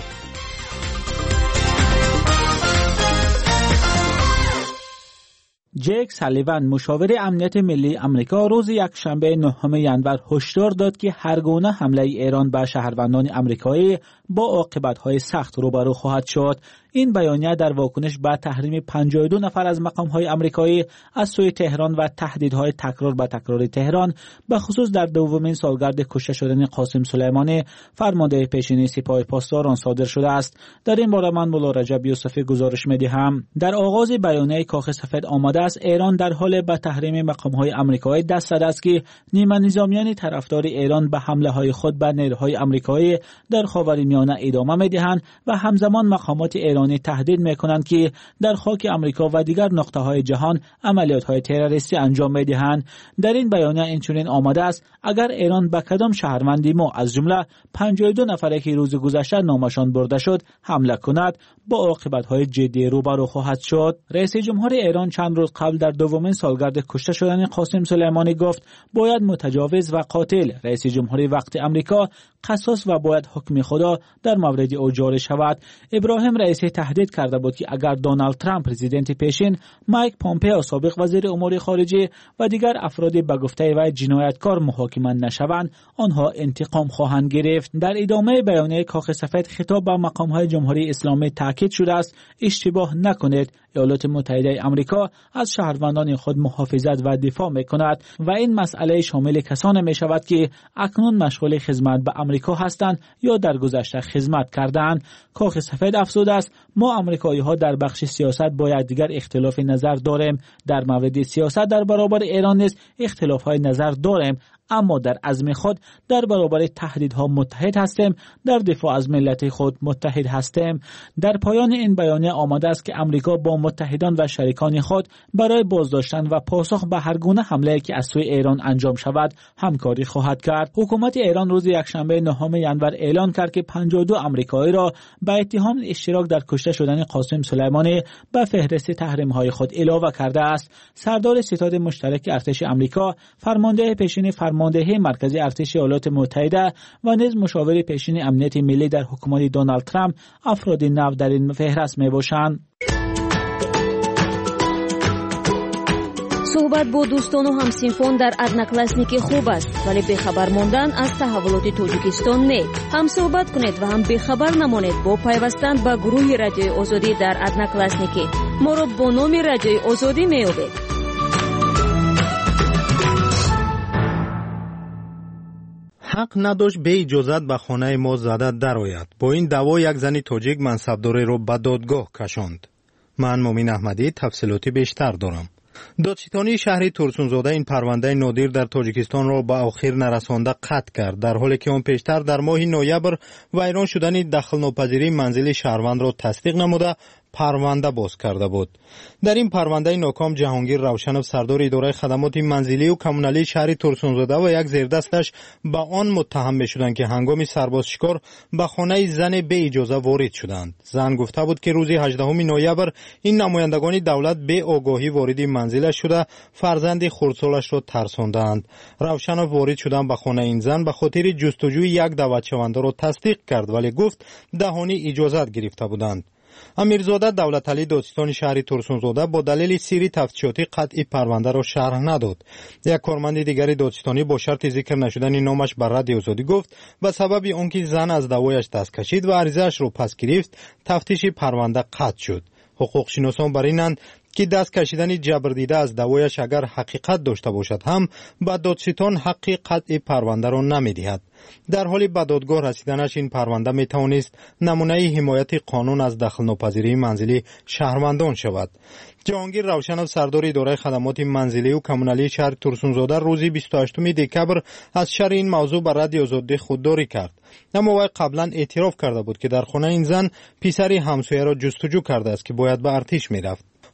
جک سالیوان مشاور امنیت ملی آمریکا روز یکشنبه نهم ژانویه هشدار داد که هر گونه حمله ایران به شهروندان آمریکایی با عاقبت‌های سخت روبرو خواهد شد. این بیانیه در واکنش به تحریم پنجاه و دو نفر از مقام‌های آمریکایی از سوی تهران و تهدیدهای تکرار به تکرار تهران به خصوص در دومین سالگرد کشته شدن قاسم سلیمانی فرمانده پیشین سپاه پاسداران صادر شده است. در این باره من مولا رجب یوسفی گزارش می‌دهم. در آغاز بیانیه کاخ سفید آمده است ایران در حال به تحریم مقام‌های آمریکایی دست زده است که نیمه نظامیان طرفدار ایران به حمله‌های خود به نیروهای آمریکایی در خاورمیانه ادامه می‌دهند و همزمان مقامات ایران تهدید میکنند که در خاک آمریکا و دیگر نقطه‌های جهان عملیات‌های تروریستی انجام می‌دهند. در این بیانیه اینچنین آمده است اگر ایران به کدام شهروندی ما از جمله پنجاه و دو نفری که روز گذشته نامشان برده شد حمله کند با عاقبت‌های جدی روبرو خواهد شد. رئیس جمهور ایران چند روز قبل در دومین سالگرد کشته شدن قاسم سلیمانی گفت باید متجاوز و قاتل رئیس جمهوری وقت آمریکا قصاص و باید حکم خدا در مورد او جاری شود. ابراهیم رئیسی تهدید کرده بود که اگر دونالد ترامپ پرزیدنت پیشین، مایک پومپئو سابق وزیر امور خارجه و دیگر افرادی به گفته وی جنایتکار محاکمه نشوند، آنها انتقام خواهند گرفت. در ادامه بیانیه کاخ سفید خطاب به مقام‌های جمهوری اسلامی تاکید شده است اشتباه نکنید، ایالات متحده آمریکا از شهروندان خود محافظت و دفاع می‌کند و این مسئله شامل کسانی می‌شود که اکنون مشغول خدمت به آمریکا هستند یا در گذشته خدمت کردند. کاخ سفید افزوده است ما آمریکایی‌ها در بخش سیاست باید دیگر اختلاف نظر داریم، در مورد سیاست در برابر ایران نیز اختلاف‌های نظر داریم، اما در عزم خود در برابر تهدیدها متحد هستیم، در دفاع از ملت خود متحد هستیم. در پایان این بیانیه آمده است که آمریکا با متحدان و شریکان خود برای بازداشتن و پاسخ به هر گونه حمله که از سوی ایران انجام شود همکاری خواهد کرد. حکومت ایران روز یکشنبه نهم ژانویه اعلان کرد که پنجاه و دو آمریکایی را به اتهام اشتراک در کشته شدن قاسم سلیمانی به فهرست تحریم‌های خود علاوه کرده است. سردار ستاد مشترک ارتش آمریکا، فرمانده پیشین فرماندهی مرکزی ارتش ایالات متحده و نیز مشاور پیشین امنیت ملی در حکومت دونالد ترامپ افراد نو در این فهرست میباشند. صحبت با دوستان و همسینفون در ادناکلاسنیکی خوب است، ولی بخبر موندن از تحولات توجیکستان نه. هم صحبت کنید و هم بخبر نمانید با پیوستن به گروه رادیوی آزادی در ادناکلاسنیکی. ما را با نام رادیوی آزادی میابید. حق نداشت به اجازت به خانه ما زده درآید. با این دعوا یک زن تاجیک منصبداری را به دادگاه کشاند. من مومین احمدی تفصیلاتی بیشتر دارم. دادستانی شهر ترسونزاده این پرونده نادر در تاجیکستان را به آخر نرسانده قطع کرد، در حالی که آن پیشتر در ماه نوامبر ویران شدن دخل ناپذیری منزل شهروند را تصدیق نموده پرونده باز کرده بود. در این پرونده ناکام جهانگیر روشنوف سردار اداره خدمات منزلی و کمونالی شهر ترسونزاده و یک زیردستش به آن متهم می‌شدند که هنگام سرباز شکار به خانه زن به اجازه وارد شدند. زن گفته بود که روز هجدهم نوامبر این نمایندگان دولت به آگاهی وارد منزلش شده فرزند خردسالش را ترساندند. روشنوف وارد شدن به خانه این زن به خاطر جستجوی یک دعوتشونده را تصدیق کرد، ولی گفت دهانی اجازت گرفته بودند. امیرزاده دولتعلی دادستان شهر ترسونزاده با دلیل سیری تفتیشاتی قطعی پرونده را شرح نداد. یک کارمند دیگر دادستانی با شرط ذکر نشدن نامش بر رادیو آزادی گفت به سبب آنکه زن از دعوایش دست کشید و عریضه‌اش را پس گرفت تفتیش پرونده قطع شد. حقوق شناسان بر اینند که دست کشیدن جبردیده از دعوایش اگر حقیقت داشته باشد هم به دادستان حق قطع پرونده را نمی‌دهد. در حالی به دادگاه رسیدنش این پرونده می توانست نمونه حمایت قانون از دخل ناپذیری منزلی شهروندان شود. جهانگیر روشنوف سردار اداره خدمات منزلی و کمونالی شهر ترسونزاده روز بیست و هشتم دکبر از شرح این موضوع بر رادیو آزادی خودداری کرد. اما وی قبلا اعتراف کرده بود که در خانه این زن پسری همسایه را جستجو کرده است که باید به ارتش میرفت.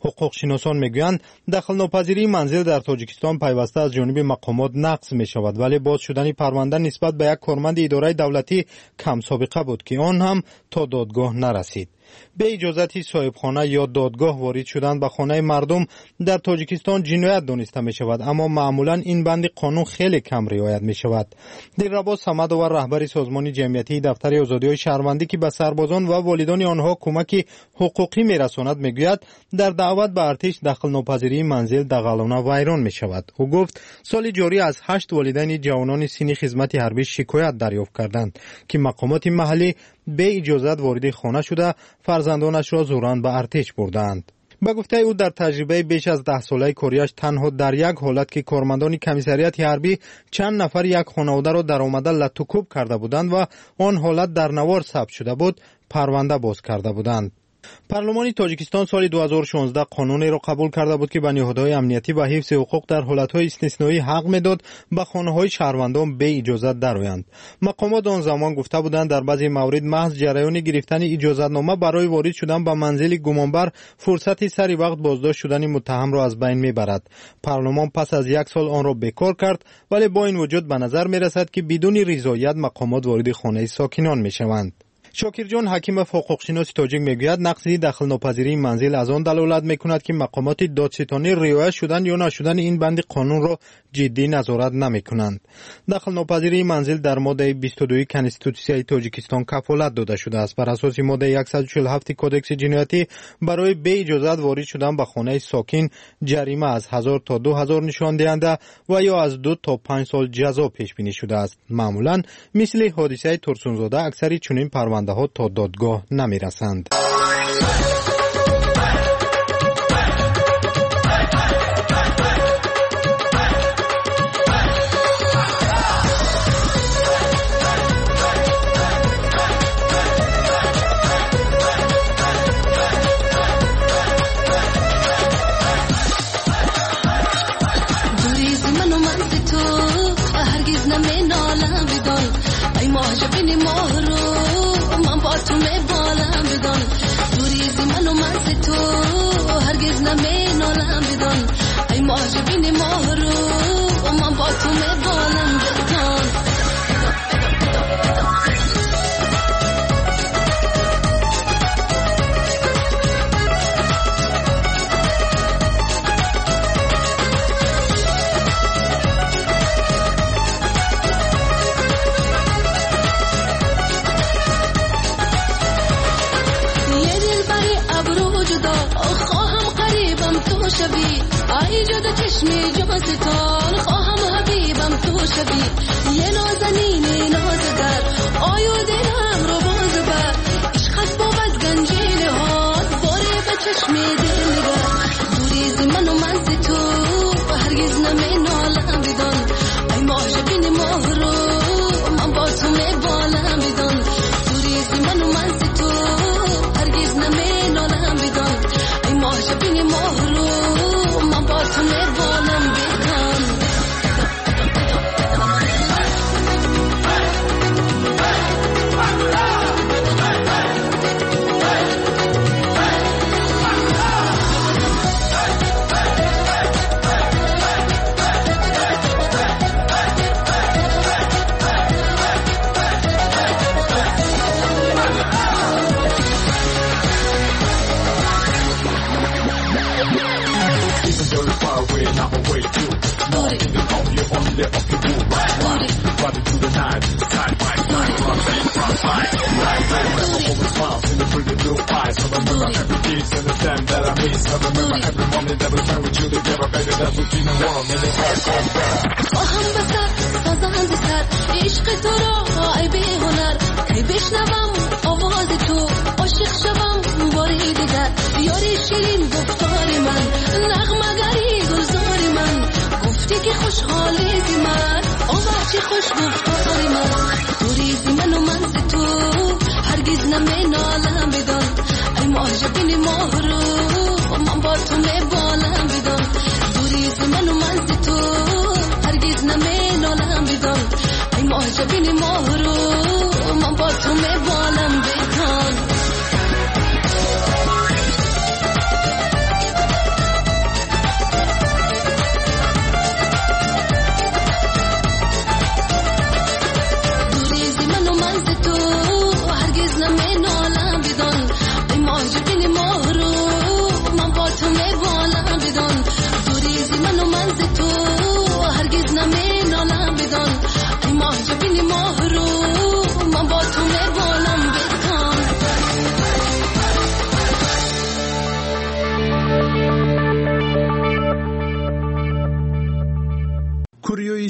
حقوق شناسان میگویند دخل ناپذیری منزل در تاجیکستان پیوسته از جانب مقامات نقض می شود، ولی باز شدن پرونده نسبت به یک کارمند اداره دولتی کم سابقه بود که آن هم تا دادگاه نرسید. به اجازت صاحبخانه یا دادگاه وارد شدن به خانه مردم در تاجیکستان جنایت دانسته می شود، اما معمولا این بند قانون خیلی کم رعایت می شود. دلربا صمدآور رهبر سازمان جمعیتی دفتر آزادی‌های شهروندی که به سربازان و والدان آنها کمک حقوقی می رساند می گوید در دعوت به ارتش دخل ناپذیری منزل دغلانه ویران می شود. او گفت سال جاری از هشت والدین جوانان سنی خدمت حربی شکایت دریافت کردند که مقامات محلی به اجازت وارد خانه شده فرزندانش را زوران به ارتش بردند. به گفته او در تجربه بیش از ده ساله کاریش تنها در یک حالت که کارمندان کمیسریات حربی چند نفر یک خانواده را در آمده لطوکوب کرده بودند و آن حالت در نوار ثبت شده بود پرونده باز کرده بودند. پارلمان تاجیکستان سال دو هزار و شانزده قانونی را قبول کرده بود که به نهادهای امنیتی و حفظ حقوق در حالتهای استثنایی حق میداد به خانه‌های شهروندان به اجازت درآیند. مقامات آن زمان گفته بودند در بعضی موارد محض جریان گرفتن اجازتنامه برای وارد شدن به منزل گمانبر فرصت سری وقت بازداشت شدن متهم را از بین میبرد. پارلمان پس از یک سال آن را بیکار کرد، ولی با این وجود به نظر میرسد که بدون رضایت مقامات وارد خانه ساکنان میشوند. شاکر جان حکیم حقوق شناس تاجیک میگوید نقض دخل ناپذیری منزل از آن دلالت میکند که مقامات دادستانی رعایت شدن یا نشدن این بند قانون را جدی نظارت نمیکنند. دخل ناپذیری منزل در ماده بیست و دو کنستیتوسیون تاجیکستان کفالت داده شده است. بر اساس ماده صد و چهل و هفت کدکس جنایتی برای بی اجازت وارد شدن به خانه ساکن جریمه از هزار تا دو هزار نشان دهنده و یا از دو تا پنج سال جزا پیش بینی شده است. معمولا مثل حادثه ترسونزاده اکثر چنین پرونده ها تا دادگاه نمی رسند. تو می بالم بدان دوریزی منو من تو هرگز نمی نالم بدان ای معجبین ماه رو من با تو می بالم بدان ای جدا چشمی جاستان خواهم حبیبم تو شبی یه نازنین نازگر آیو دلم رو باز بر عشقت بود گنجین هات باره به چشمی دل نگر دوریزی منو من تو هرگز نمی نالم بدان ای معجبین ماه رو من با تو می بالم بدان دوریزی منو من تو هرگز نمی نالم بدان ای معجبین ماه رو تو می بالم بدان خواهم بسر سازند سر عشق تو را ای بی هنر ای بشنوم آواز تو عاشق شوم باری دیگر یاری شیرین گفتار من نغمه‌گری گلزار من گفتی که خوشحالی زی من آوه چی خوش گفتار من دوریزی من و من تو هرگز نمی نالم بدان ای معجبین ماه رو من با تو می بالم بدان دوریزی من و من تو هرگز نمی نالم بدان ای معجبین ماه رو من با تو می بالم بدان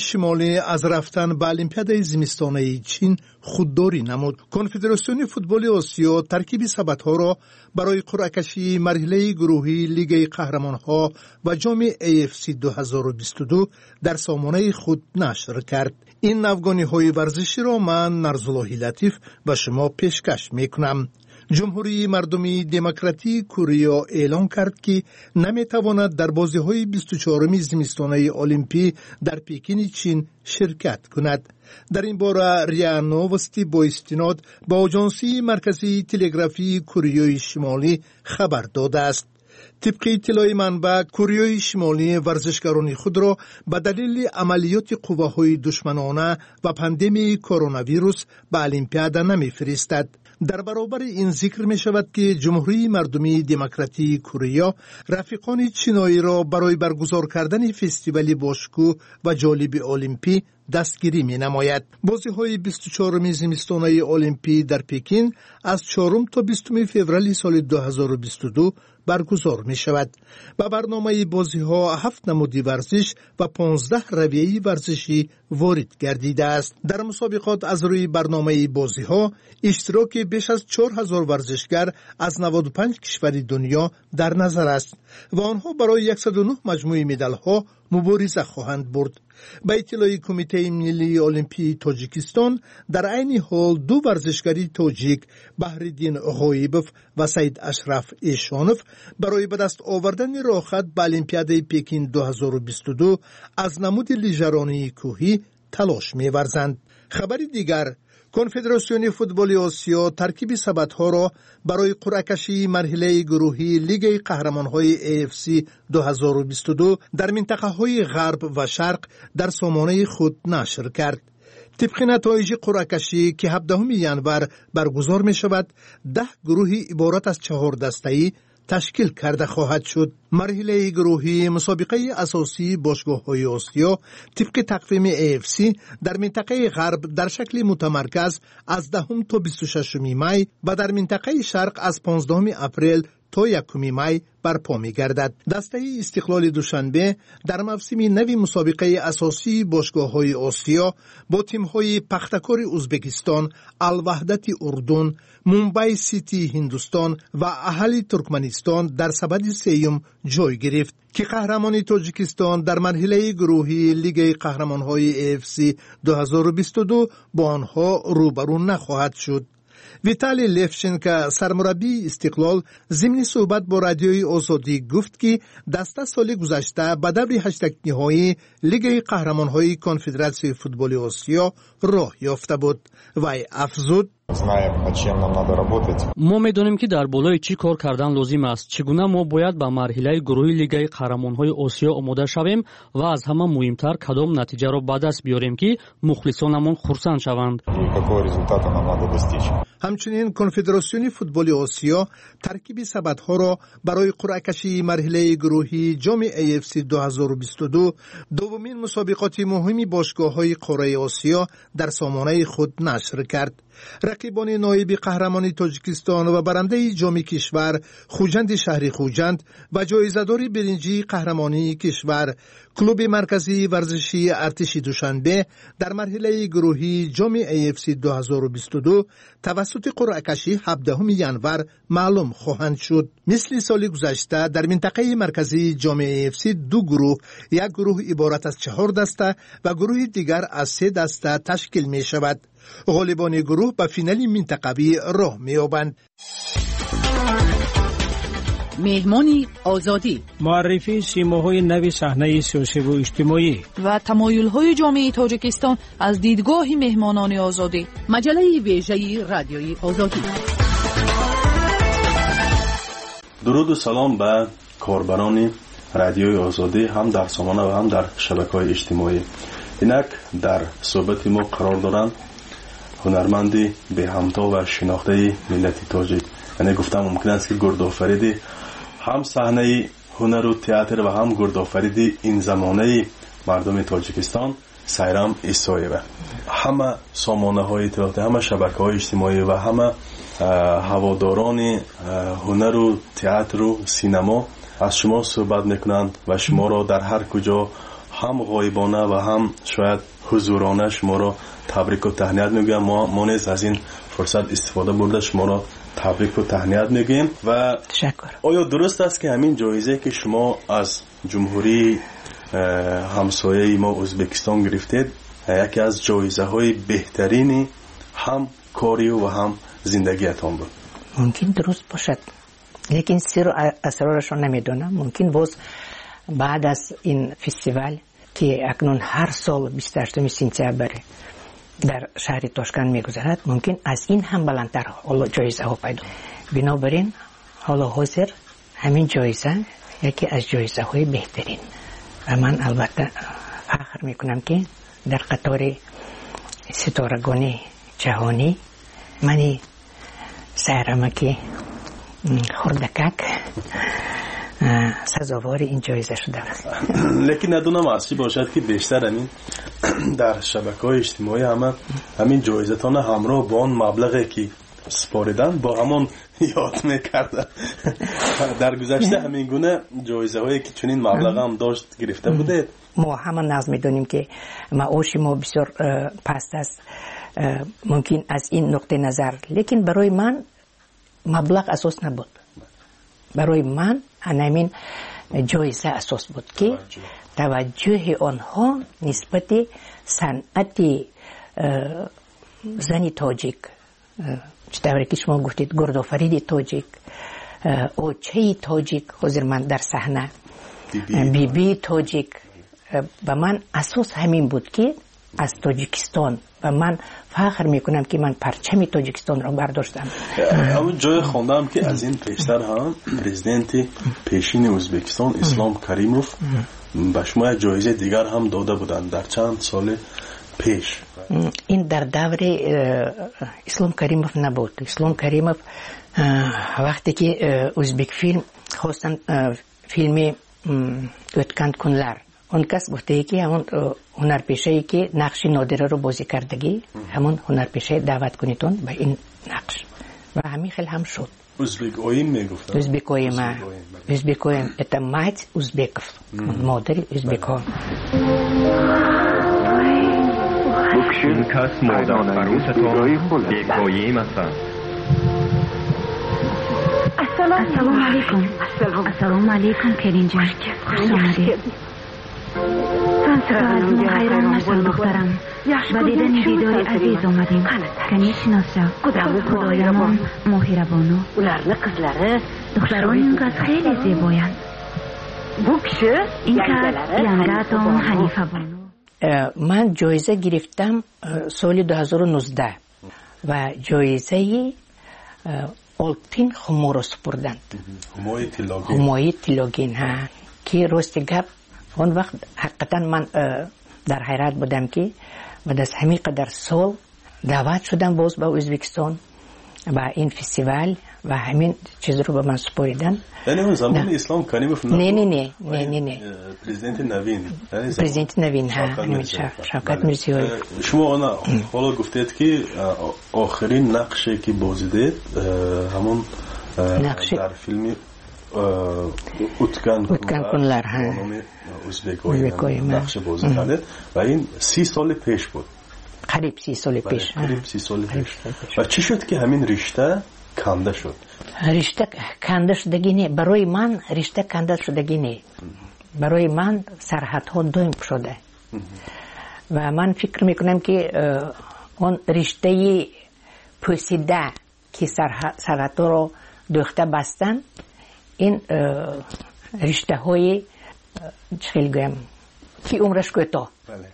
شمالی از رفتن به المپیادهای زمستانه چین خودداری نمود. کنفدراسیون فوتبال آسیا ترکیب سبدها را برای قرعه کشی مرحله گروهی لیگ قهرمانها و جام ای اف سی دو هزار و بیست و دو در سامانه خود نشر کرد. این نوگانی های ورزشی را من نرزاللهی لطیف و شما پیشکش میکنم. جمهوری مردمی دموکراتی کره اعلام کرد که نمیتواند در بازی‌های بیست و چهارم زمستانه المپی در پکین چین شرکت کند. در این باره ریا نووستی با استناد به آژانسی مرکزی تلگرافی کره شمالی خبر داده است. طبق اطلاع منبع، کره شمالی ورزشکاران خود را به دلیل عملیات قواهای دشمنانه و پاندمی کرونا ویروس به المپیاد نمی‌فرستد. در برابر این ذکر می شود که جمهوری مردمی دموکراتی کره رفیقان چینایی را برای برگزار کردن فستیوال باشکوه و جالب المپی دستگیری می نماید. بازی های بیست و چهارم زمستانه المپی در پکین از چهارم تا بیستم فوریه سال دو هزار و بیست و دو برگزار می شود. با برنامه بازی ها هفت نمودی ورزش و پانزده رویه ورزشی وارد گردیده است. در مسابقات از روی برنامه بازی ها اشتراک بیش از چهار هزار ورزشگر از نود و پنج کشور دنیا در نظر است و آنها برای صد و نه مجموعه مدال ها مبارزه خواهند برد. به اطلاع کمیته ملی المپی تاجیکستان، در عین حال دو ورزشکاری تاجیک بحرالدین غایبوف و سید اشرف ایشانوف برای به دست آوردن راه به المپیاد پکین دو هزار و بیست و دو از نمود لیژرانی کوهی تلاش می‌ورزند. خبر دیگر، کنفدراسیون فوتبال آسیا ترکیب سبدها را برای قرعه کشی مرحله گروهی لیگ قهرمانهای ای اف سی دو هزار و بیست و دو در منطقه‌های غرب و شرق در سامانه خود نشر کرد. طبق نتایج قرعه کشی که هفدهم ژانویه برگزار می شود، ده گروهی عبارت از چهار دسته‌ای تشکیل کرده خواهد شد. مرحله گروهی مسابقه اساسی باشگاه‌های آسیا طبق تقویم ای اف سی در منطقه غرب در شکل متمرکز از دهم تا بیست و ششم می و در منطقه شرق از پانزدهم اپریل تا یکم می برپا می گردد. دسته استقلال دوشنبه در موسم نوی مسابقه اساسی باشگاه‌های آسیا با تیم‌های پختکار ازبکستان، الوحدت اردن، مومبای سیتی هندوستان و اهلی ترکمنستان در سبد سیوم جای گرفت که قهرمان تاجیکستان در مرحله گروهی لیگ قهرمان‌های ای اف سی دو هزار و بیست و دو با آنها روبرو نخواهد شد. ویتالی لیفچنکو سرمربی استقلال ضمن صحبت با رادیوی آزادی گفت که دسته سال گذشته به دور هشتگ نهایی لیگ قهرمان‌های کنفدراسیون فوتبال آسیا راه یافته بود و افزود: ما می‌دانیم که در بالای چی کار کردن لازم است. چگونه ما باید به مرحله گروهی لیگ قهرمان‌های آسیا آماده شویم و از همه مهمتر کدام نتیجه را به دست بیاریم که مخلصانمان خرسند شوند. همچنین کنفدراسیون فوتبال آسیا ترکیب سبدها را برای قرعه کشی مرحله گروهی جام ای اف سی دو هزار و بیست و دو دومین مسابقات مهمی باشگاه‌های قاره آسیا در سامانه خود نشر کرد. رقیبان نایب قهرمان تاجیکستان و برنده جام کشور خوجند شهری خوجند و جایزه‌دار برنجی قهرمانی کشور کلوب مرکزی ورزشی ارتش دوشنبه در مرحله گروهی جام ای اف سی دو هزار و بیست و دو توسط قرعه کشی هفدهم ژانویه معلوم خواهند شد. مثل سال گذشته در منطقه مرکزی جام ای اف سی دو گروه، یک گروه عبارت از چهار دسته و گروه دیگر از سه دسته تشکیل می شود. غالبان گروه به فینال منطقوی راه می‌یابند. مهمانی آزادی، معرفی سیماهای نوی صحنه سیاسی و اجتماعی و تمایل‌های جامعه تاجیکستان از دیدگاه مهمانان آزادی. مجله ویژه رادیوی آزادی. درود و سلام به کاربران رادیوی آزادی، هم در سامانه و هم در شبکه‌های اجتماعی. اینک در صحبت ما قرار دارند هنرمندی به همتا و شناخته ملت تاجیک. یعنی گفتم ممکن است که گردآفریدی هم صحنه هنر و تئاتر و هم گردآفریدی این زمانه مردم تاجیکستان سایرام ایسایه. همه سامانه های اطلاعاتی، همه شبکه های اجتماعی و همه هواداران هنر و تئاتر و سینما از شما صحبت میکنند و شما را در هر کجا هم غایبانه و هم شاید حضورانه شما را تبریک و تهنیت میگم. ما ما نیز از این فرصت استفاده برده شما را تبریک و تهنیت میگیم. و تشکر. آیا درست است که همین جایزه که شما از جمهوری همسایه ما ازبکستان گرفتید یکی از جایزه های بهترین هم کاری و هم زندگیتان بود؟ ممکن درست باشد، لیکن سر و اسرارش رو نمیدونم. ممکن باز بعد از این فستیوال که اکنون هر سال بیست و هشتم سپتامبر در شهر تاشکند میگذرد، ممکن از این هم بلندتر حالا جایزه ها پیدا. بنابراین حالا حاضر همین جایزه یکی از جایزه های بهترین و من البته فخر میکنم که در قطار ستارگان جهانی منی سهرمکی خردکک سزاوار این جایزه شده است. لیکن ندونم اصلی باشد که بیشتر همین در شبکه‌های اجتماعی همه همین جایزتان همراه با آن مبلغی که سپاریدن با همان یاد میکردن. در گذشته همین گونه جایزه هایی که چنین مبلغ هم داشت گرفته بوده؟ ما همه ناز میدونیم که معاش ما بسیار پست است ممکن از این نقطه نظر، لیکن برای من مبلغ اساس نبود. برای من همین جایزه اساس بود که توجه آنها نسبت صنعت زنی تاجیک، چطوری که شما گفتید گردآفرید تاجیک، اوچه تاجیک، حضور من در صحنه بی بی تاجیک، و من اساس همین بود که از تاجیکستان و من فخر میکنم که من پرچم تاجیکستان را برداشتم. اما جای خوندم که از این پیشتر هم پرزیدنت پیشین ازبکستان اسلام کریموف به شما جایزه دیگر هم داده بودند در چند سال پیش. این در دور اسلام کریموف نبود. اسلام کریموف وقتی که ازبک فیلم خواستن فیلم اوتکند کنلر، اون کس گفته که همون هنرپیشه‌ای که نقش نادره رو بازی کردگی همون هنرپیشه دعوت کنیتون به این نقش و همین خیلی هم شد. ازبک اویم میگفتن. ازبک اویم ازبک اویم это мать узбеков، مادر ازبک ها. این کس مادر عروستان بی‌پایه‌ای مثلا. السلام علیکم. السلام علیکم کریم جان، خوش آمدید. از ما حیران نشد دخترم، و دیدن دیدار عزیز آمدیم. کنی شناسا خدایمان مهربانو، دختران این کس خیلی زیبایند. این کس ینگاتان حنیفه بانو. من جایزه گرفتم سال دو هزار و نوزده و جایزه آلتین خمورو سپردند. همای تیلاگین ها که راست گپ اون وقت حقیقتا من در حیرت بودم که بعد از همین قدر سال دعوت شدم باز به ازبکستان و این فستیوال و همین چیز رو به من سپاریدن. یعنی اون زمان اسلام کریموف نه نه نه نه نه نه پرزیدنت نوین پرزیدنت نوین ها شوکت میرزیوی. شما انا حالا گفتید که آخرین نقشی که بازیدید همون در فیلم اوتکند کنلر ها ازبکوی نقش بازی کرده و این سی سال پیش بود. قریب سی سال پیش. قریب سی سال پیش. و چی شد که همین رشته کنده شد؟ رشته کنده شدگی نه. برای من رشته کنده شدگی نه. برای من سرحدها دوم شده و من فکر میکنم که اون رشته پوسیده که سرحدها رو دوخته بستن، این رشته های چخیل گویم کی عمرش کوتاه.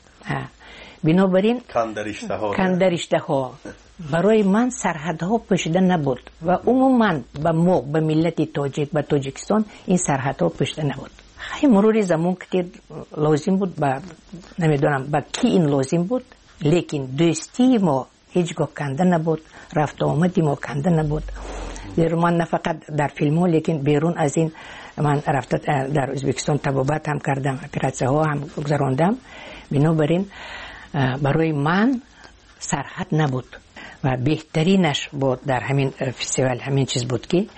بنابراین کنده رشته ها برای من سرحدها پوشیده نبود و عموما به ما به ملت تاجیک به تاجیکستان این سرحدها پوشیده نبود. خیلی مرور زمان که لازم بود با نمیدونم با کی این لازم بود، لیکن دوستی ما هیچگاه کنده نبود، رفت آمدی ما کنده نبود. در من نه فقط در فیلم ها لیکن بیرون از این من رفته در ازبکستان طبابت هم کردم، اپراسیون ها هم گذراندم. بنابراین برای من سرحد نبود و بهترینش بود در همین فستیوال همین چیز بود که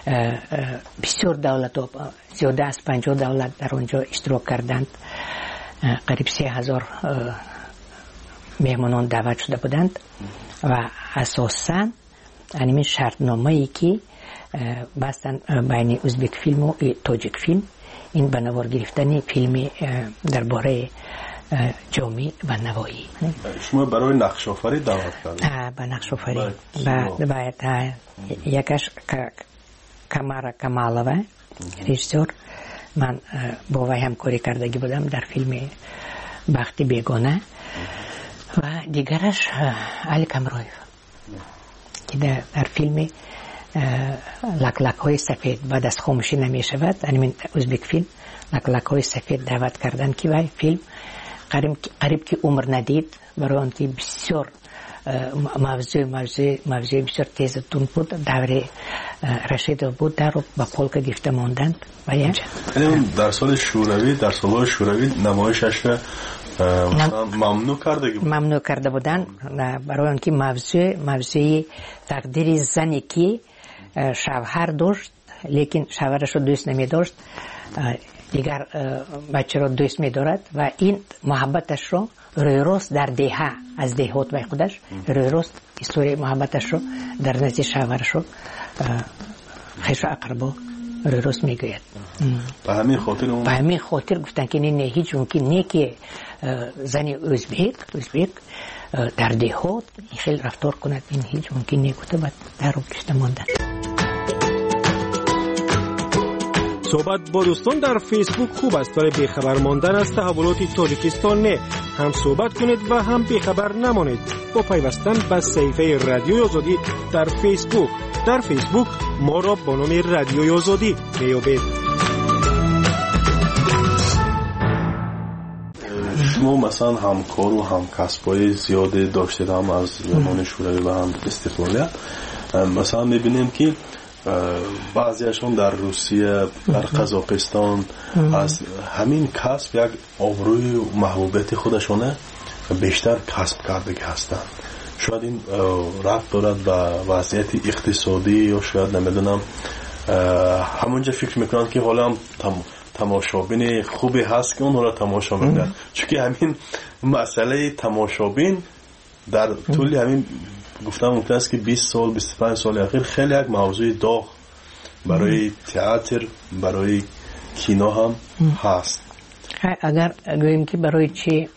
بسیار دولت ها زیاده از پنجاه دولت در اونجا اشتراک کردند قریب سه هزار مهمانان دعوت شده بودند و اساساً همین شرطنامه‌ای که بستن بین ازبک فیلم و تاجیک فیلم، این به نوار گرفتن فیلم درباره جامعه و نوایی. شما برای نقش آفری دعوت کردید؟ به نقش آفری باید یکش کمارا کمالوه رژیسور، من با وی همکاری کردگی بودم در فیلم بخت بیگانه، و دیگرش علی کمرایف که در, در فیلم لک لک های سفید بعد از خاموشی نمی شود، همین ازبک فیلم لک لک های سفید دعوت کردن که وی فیلم قریب, قریب که عمر ندید، برای آنکه بسیار موضوع موضوع موضوع بسیار تیز تون بود، دوره رشید بود، در رو با پولک گرفته ماندند. و یعنی در سال شوروی در سال شوروی نمایشش ممنوع کرده ممنوع کرده بودن، برای آنکه موضوع موضوع تقدیر زنی که شوهر داشت لیکن شوهرش رو دوست نمی داشت، دیگر بچه رو دوست می دارد و این محبتش رو روی راست در دهه از دهات به خودش روی راست استوری محبتش رو در نزد شوهرش رو خیش اقربا روی راست می گوید. به همین خاطر به همین خاطر گفتن که نه هیچ ممکن نه که زنی ازبک ازبک در دهات خیلی رفتار کند، این هیچ ممکن نه گفته بعد در رو گشته ماندن. صحبت با دوستان در فیسبوک خوب است، ولی بیخبر ماندن از تحولات تاجیکستان نه. هم صحبت کنید و هم بیخبر نمانید با پیوستن به صفحه رادیوی آزادی در فیسبوک. در فیسبوک ما را با نام رادیوی آزادی میابید. شما مثلا همکار و همکسبای زیاده داشتید، هم از زمان شوروی و هم استقلالیت. مثلا میبینیم که بعضیشون در روسیه، در قزاقستان از همین کسب یک آبروی و محبوبیت خودشونه بیشتر کسب کرده هستند. شاید این ربط دارد به وضعیت اقتصادی یا شاید نمیدونم همونجا فکر میکنند که حالا هم تم تماشابین خوبی هست که اون را تماشا میکنند، چون که همین مسئله تماشابین در طول همین گفتم ممکن است که بیست سال بیست و پنج سال اخیر خیلی یک موضوع داغ برای تئاتر برای کینو هم هست. اگر گوییم که برای چی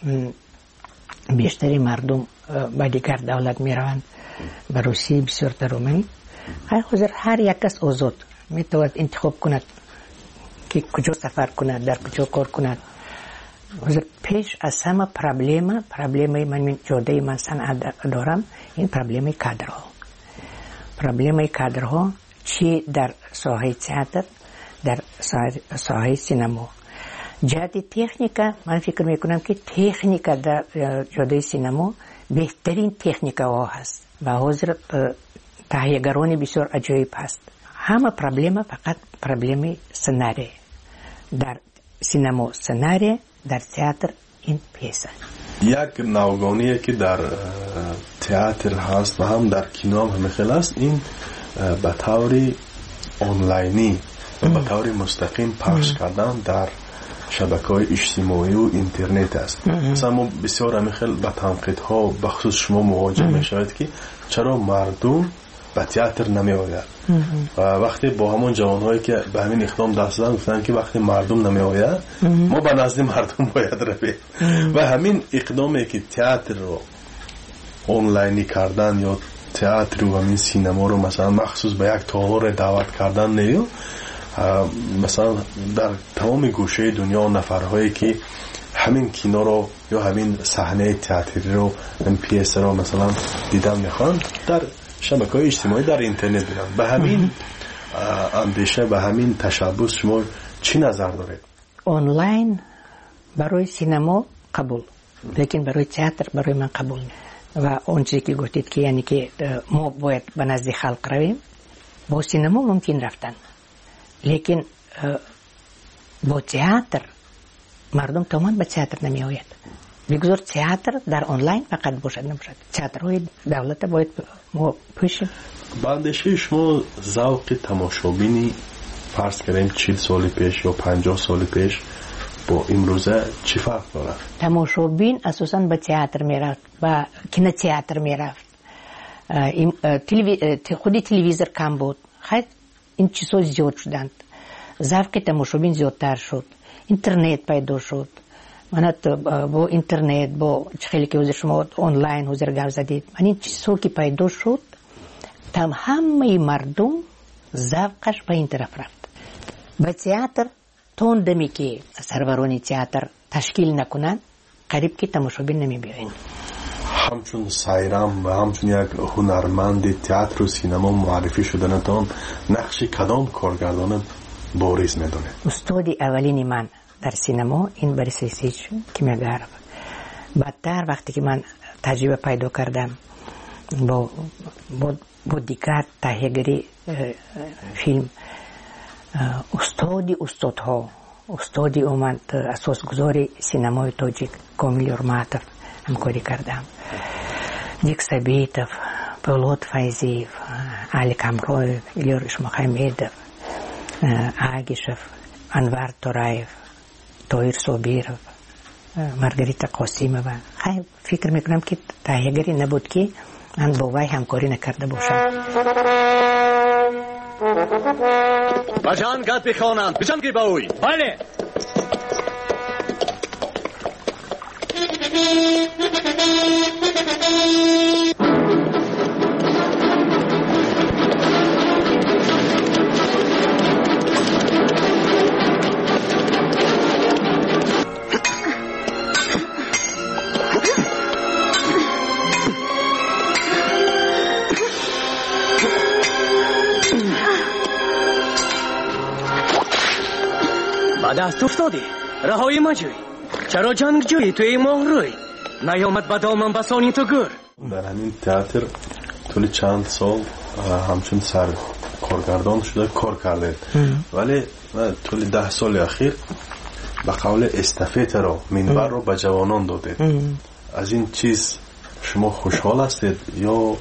بیشتری مردم به دیگر دولت می روند، به روسیه بسیار درومند، حاضر هر یک کس آزاد می تواند انتخاب کند که کجا سفر کند، در کجا کار کند. حاضر پیش از همه پرابلم پرابلم من من جاده من صنعت دارم، این پرابلم کادرها پرابلم کادرها چی در ساحه تئاتر، در ساحه سینما. جهت تکنیکا من فکر میکنم که تکنیکا در جاده سینما بهترین تکنیکا ها هست و حاضر تهیه‌گران بسیار عجیب هست. همه پرابلم فقط پرابلم سناریو، در سینما سناریو، در تئاتر این پیسه. یک نوگانیه که در تئاتر هست و هم در کینو هم خیلی هست، این به طور آنلاینی و به طور مستقیم پخش کردن در شبکه‌های اجتماعی و اینترنت است. مثلا ما بسیار همیخیل به تنقیدها بخصوص شما مواجه میشوید که چرا مردم به تئاتر نمی آید و وقتی با همون جوانهایی که به همین اقدام دست دادن گفتن که وقتی مردم نمی آید ما به نزد مردم باید رویم و همین اقدامی که تئاتر رو آنلاینی کردن یا تئاتر و همین سینما رو مثلا مخصوص به یک تالار دعوت کردن نیو، مثلا در تمام گوشه دنیا نفرهایی که همین کینو رو یا همین صحنه تئاتری رو این پیس رو مثلا دیدن میخوان در شبکه‌های اجتماعی در اینترنت دیدن. به همین اندیشه به همین تشبث شما چی نظر دارید؟ آنلاین برای سینما قبول، لیکن برای تئاتر برای من قبول نیست. و اون چیزی که گفتید که یعنی که ما باید به نزد خلق رویم، با سینما ممکن رفتن، لیکن با تئاتر مردم تمام به تئاتر نمی آید. بگذار تئاتر در آنلاین فقط باشد نباشد. تئاترهای دولت باید ما پوشیم. باندشه شما ذوق تماشابینی فرض کنیم چهل سال پیش یا پنجاه سال پیش با امروزه چی فرق داره؟ تماشابین اساساً به تئاتر میرفت، به کینوتئاتر میرفت. خودی تلویزیون کم بود. خیلی این چیزها زیاد شدند. ذوق تماشابین زیادتر شد. اینترنت پیدا شد. من با اینترنت با خیلی که حضور شما آنلاین حضور گپ زدید. من این چیزها که پیدا شد تم همه مردم ذوقش به این طرف رفت. به تئاتر توندمی که سرورانی تئاتر تشکیل نکنند قریب که تماشابین نمی بیاین. همچون سایرام و همچون یک هنرمند تئاتر و سینما معرفی شدنتان نقش کدام کارگردان بارز میدونه؟ استادی اولین من در سینما این بریس سیچ کیمیاگر. بعدتر وقتی که من تجربه پیدا کردم با با, با دیگر تهیه‌گری فیلم، استادی استادها استادی اومد اساسگذار سینمای تاجیک کامیل یورماتوف همکاری کردم. دیک سبیتوف، پولاد فایزیف، علی کامرویف، ایلور اشمخمیدوف، آگیشوف، انوار تورایف، تویر صابیروف، مارگریتا قاسیمووا. خیلی فکر میکنم که تهیه‌گری نبود که من با وی همکاری نکرده باشم. بجان گاد بخوانند. بجان که باوی. بله. دست افتادی رهایی مجوی. چرا جنگ جویی توی ماه روی نیامد به دامن بسانی تو گر؟ در همین تئاتر طول چند سال همچون سر کارگردان شده کار کرده، ولی طول ده سال اخیر به قول استافت را منبر را به جوانان داده. از این چیز شما خوشحال هستید یا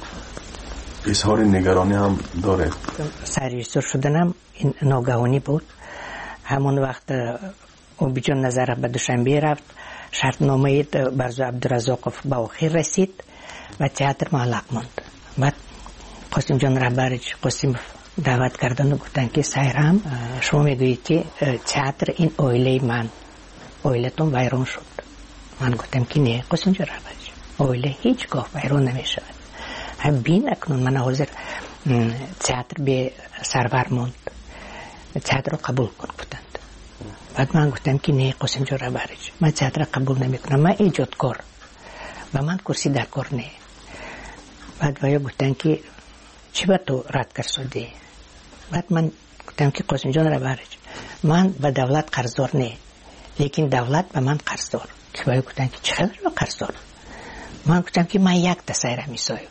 اظهار نگرانی هم دارید؟ سرریزدور شدنم این ناگهانی بود. همون وقت اوبیجان نظر به دوشنبه رفت، شرطنامه برزو عبدالرزاقوف به آخر رسید و تئاتر معلق ماند. بعد قاسم جان رهبرش قاسم دعوت کردن و گفتن که سایرام شما میگویید که تئاتر این اویله من، اویلتون ویران شد. من گفتم که نه قاسم جان رهبرش، اویله هیچ گاه ویران نمیشود. هم بین اکنون من حاضر تئاتر به سرور ماند، تئاتر رو قبول کن بودند. بعد من گفتم که نه قاسم جان رهبرش، من تئاتر رو قبول نمیکنم، من ایجادکار و من کرسی در کار نه. بعد ویا گفتن که چی با تو رد کر شدی؟ بعد من گفتم که قاسم جان رهبرش من به دولت قرضدار نه، لیکن دولت به من قرضدار. که ویا گفتن که چقدر به قرضدار؟ من گفتم که من یک تسایره میسایم،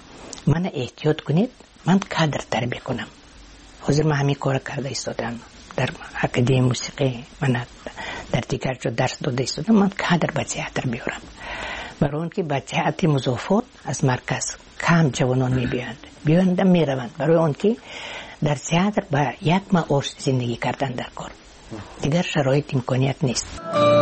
من احتیاط کنید من کادر تربیت کنم. حاضر من همین کار کرده ایستادم، در اکادمی موسیقی من در دیگر جا درس داده ایستادم. من کادر به تئاتر بیارم، برای اون که به تئاتر مضافات از مرکز کم جوانان میبیاند بیاند میروند، برای اون که در تئاتر با یک معاش زندگی کردن در کار دیگر شرایط امکانیت نیست.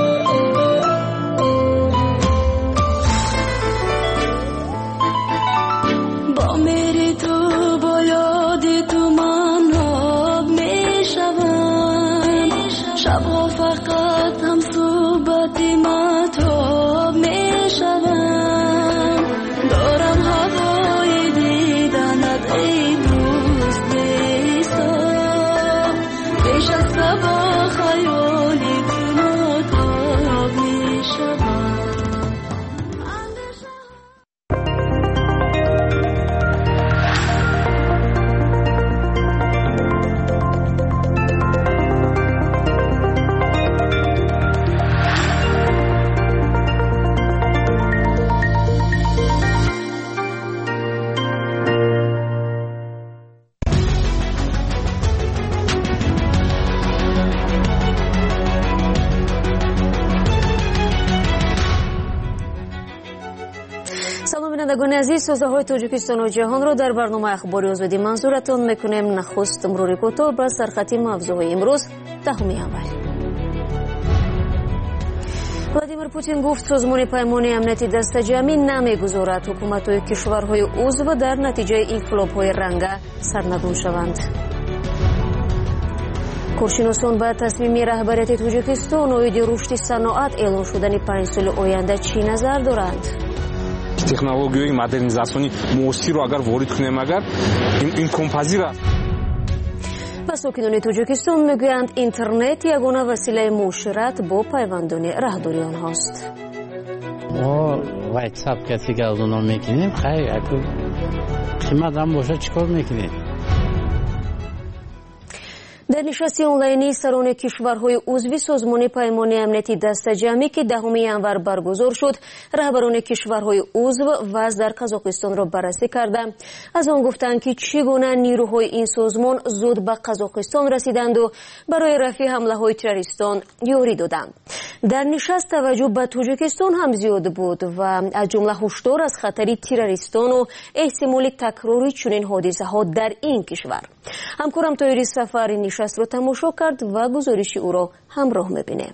با میری تو با یاد تو من آب میشوم، شبها فقط هم صحبت مطاب میشوم. دارم هوای دیدنت ای دوست بیستا، پیش از صبح خیالی تو مطاب میشوم. شنوندگان عزیز، سازه‌های تاجیکستان و جهان را در برنامه اخباری آزادی منظورتان میکنیم. نخست مرور کوتاه بر سرخط موضوعهای امروز. دهم اول ولادیمیر پوتین گفت سازمان پیمان امنیتی دسته‌جمعی نمیگذارد حکومت‌های کشورهای عضو در نتیجه انقلاب‌های رنگه سرنگون شوند. کارشناسان با تصمیم رهبریت تاجیکستان اومید رشد صنعت اعلان شدن پنج سال آینده چی نظر دارند؟ технологияи модернизасиони муосирро агар ворид кунем агар имконпазир аст. و ساکنان تاجیکستان میگویند اینترنت یگانه وسیله معاشرت با پیوندان راهداری آنهاست. ما واتساپ کسی که از اونها میکنیم خیلی اگه قیمت هم باشه چیکار میکنیم؟ در نشست آنلاینی سران کشورهای عضو سازمان پیمان امنیتی دسته‌جمعی که دهم ژانویه برگزار شد، رهبران کشورهای عضو وضع در قزاقستان را بررسی کردند. از آن گفتند که چگونه نیروهای این سازمان زود به قزاقستان رسیدند و برای رفع حمله‌های تروریستان یاری دادند. در نشست توجه به تاجیکستان هم زیاد بود و از جمله هشدار از خطر تروریستان و احتمال تکرار چنین حادثه‌ها در این کشور. همکارم طاهری سفری نشست رو تماشا کرد و گزارش او را همراه می‌بینیم.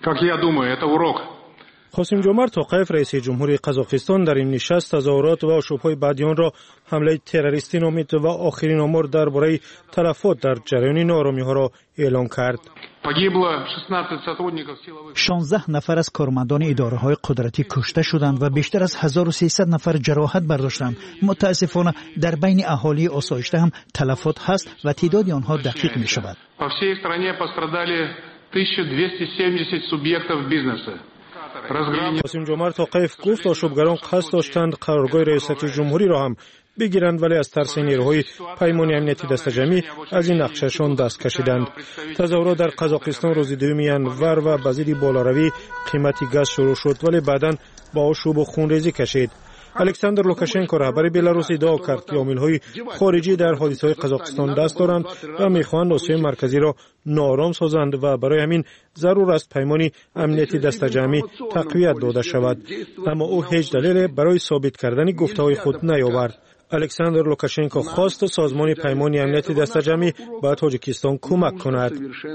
قاسم جمعت توقیف رئیس جمهوری قزاقستان در این نشست تظاهرات و آشوب‌های بعدی آن را حمله تروریستی نامید و آخرین آمار درباره تلفات در جریان ناآرامی‌ها را اعلان کرد. شانزده نفر از کارمندان اداره‌های قدرتی کشته شدند و بیشتر از هزار و سیصد نفر جراحت برداشتند. متاسفانه در بین اهالی آسایشته هم تلفات هست و تعداد آنها دقیق می‌شود. قاسم جمعت توقیف گفت آشوبگران قصد داشتند قرارگاه ریاست جمهوری را هم بگیرند، ولی از ترس نیروهای پیمان امنیتی دسته‌جمعی از این نقششان دست کشیدند. تظاهرات در قزاقستان روز دوم ژانویه و با ضد بالاروی قیمت گاز شروع شد، ولی بعداً با آشوب و خونریزی کشید. الکساندر لوکاشنکو رهبر بلاروس ادعا کرد که عامل‌های خارجی در حادثه‌های قزاقستان دست دارند و می‌خواهند آسیای مرکزی را ناآرام سازند و برای همین ضرور است پیمان امنیتی دسته‌جمعی تقویت داده شود. اما او هیچ دلیل برای ثابت کردن گفته‌های خود نیاورد. الکساندر لوکاشنکو خواست سازمان پیمان امنیتی دسته‌جمعی به تاجیکستان کمک کند.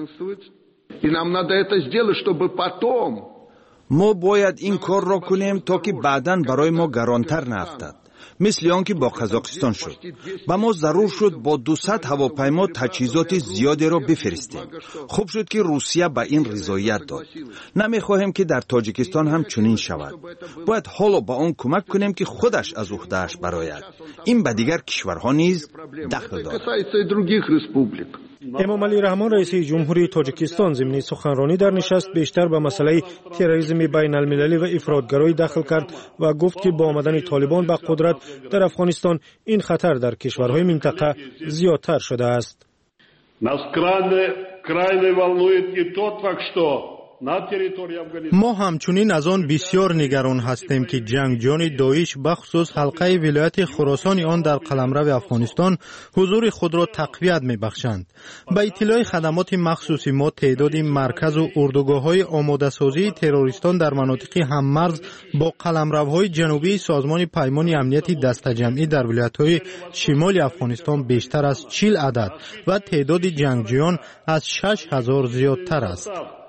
ما باید این کار را کنیم تا که بعداً برای ما گرانتر نیفتد. مثل آنکه با قزاقستان شد. با ما ضرور شد با دویست هواپیما تجهیزات زیادی را بفرستیم. خوب شد که روسیه به این رضایت داد. نمیخواهیم که در تاجیکستان هم چنین شود. باید حالا با آن کمک کنیم که خودش از عهده‌اش برآید. این به دیگر کشورها نیز دخل دارد. امامعلی رحمان رئیس جمهوری تاجیکستان ضمن سخنرانی در نشست بیشتر به مسئله تروریسم بین المللی و افراطگرایی دخل کرد و گفت که با آمدن طالبان به قدرت در افغانستان این خطر در کشورهای منطقه زیادتر شده است. ما همچنین از آن بسیار نگران هستیم که جنگجویان داعش بخصوص حلقه ولایت خراسان آن در قلمرو افغانستان حضور خود را تقویت می‌بخشند. با اطلاع خدمات مخصوصی ما تعداد مرکز و اردوگاه‌های آماده‌سازی تروریستان در مناطق هممرز با قلمروهای جنوبی سازمان پیمان امنیتی دسته‌جمعی در ولایت‌های شمال افغانستان بیشتر از چهل عدد و تعداد جنگجویان از شش هزار زیادتر است.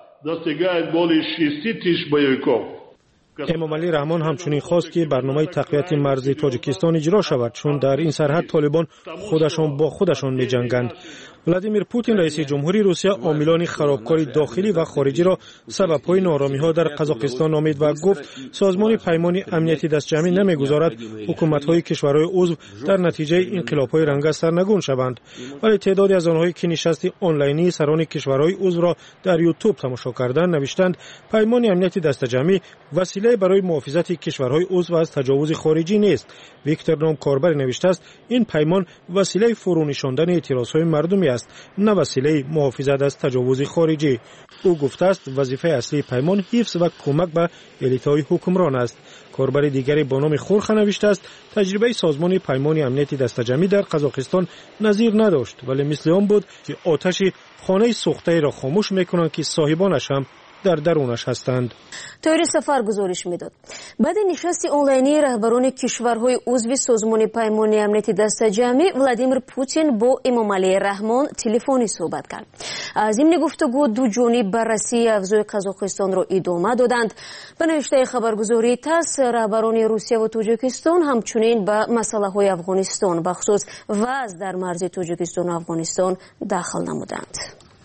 امامعلی رحمان همچنین خواست که برنامه تقویت مرزی تاجیکستان اجرا شود، چون در این سرحد طالبان خودشان با خودشان می جنگند. ولادیمیر پوتین رئیس جمهوری روسیه عاملان خرابکاری داخلی و خارجی را سبب‌های ناآرامی‌ها در قزاقستان نامید و گفت سازمان پیمان امنیتی دسته‌جمعی نمی‌گذارد حکومت‌های کشورهای عضو در نتیجه انقلاب‌های رنگه سرنگون شوند. ولی تعدادی از آنهایی که نشست آنلاینی سران کشورهای عضو را در یوتیوب تماشا کردند نوشتند پیمان امنیتی دسته‌جمعی وسیله برای محافظت کشورهای عضو از تجاوز خارجی نیست. ویکتور نام کاربر نوشته است این پیمان وسیله فرونشاندن اعتراض‌های مردمی است، نه وسیله محافظت از تجاوز خارجی. او گفته است وظیفه اصلی پیمان حفظ و کمک به الیت‌های حکمران است. کاربر دیگری با نام خورخه نوشته است تجربه سازمان پیمان امنیتی دسته‌جمعی در قزاقستان نظیر نداشت، ولی مثل آن بود که آتش خانه سوخته را خاموش میکنند که صاحبانش هم در درونش هستند. طوری سفر گزارش میداد. بعد نشست آنلاینی رهبران کشورهای عضو سازمان پیمان امنیتی دست جمعی، ولادیمیر پوتین با امامعلی رحمان تلفنی صحبت کرد. از این گفتگو دو جانب بررسی افزای قزاقستان را ادامه دادند. به نوشته خبرگزاری تاس، رهبران روسیه و تاجیکستان همچنین به مسئله های افغانستان بخصوص وضع در مرز تاجیکستان و افغانستان داخل نمودند.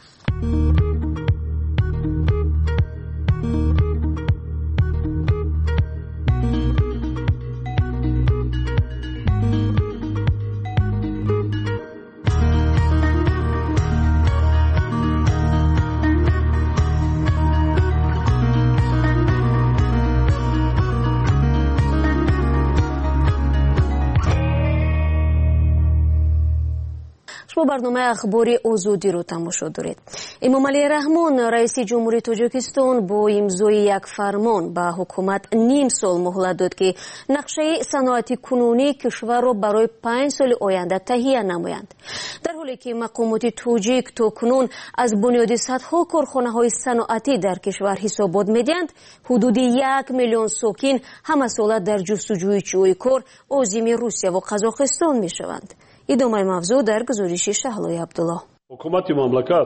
شما برنامه اخباری آزادی رو تماشا دارید. امامعلی رحمان رئیس جمهوری تاجیکستان با امضای یک فرمان به حکومت نیم سال مهلت داد که نقشه صنعتی کنونی کشور را برای پنج سال آینده تهیه نمایند. در حالی که مقامات تاجیک تاکنون از بنیاد صدها کارخانه های صنعتی در کشور حسابات میدهند، حدود یک میلیون ساکن همه ساله در جستجوی جای کار عازم روسیه و قزاقستان می شوند. ادامه موضوع در گزارش شهلای عبدالله. حکومت مملکت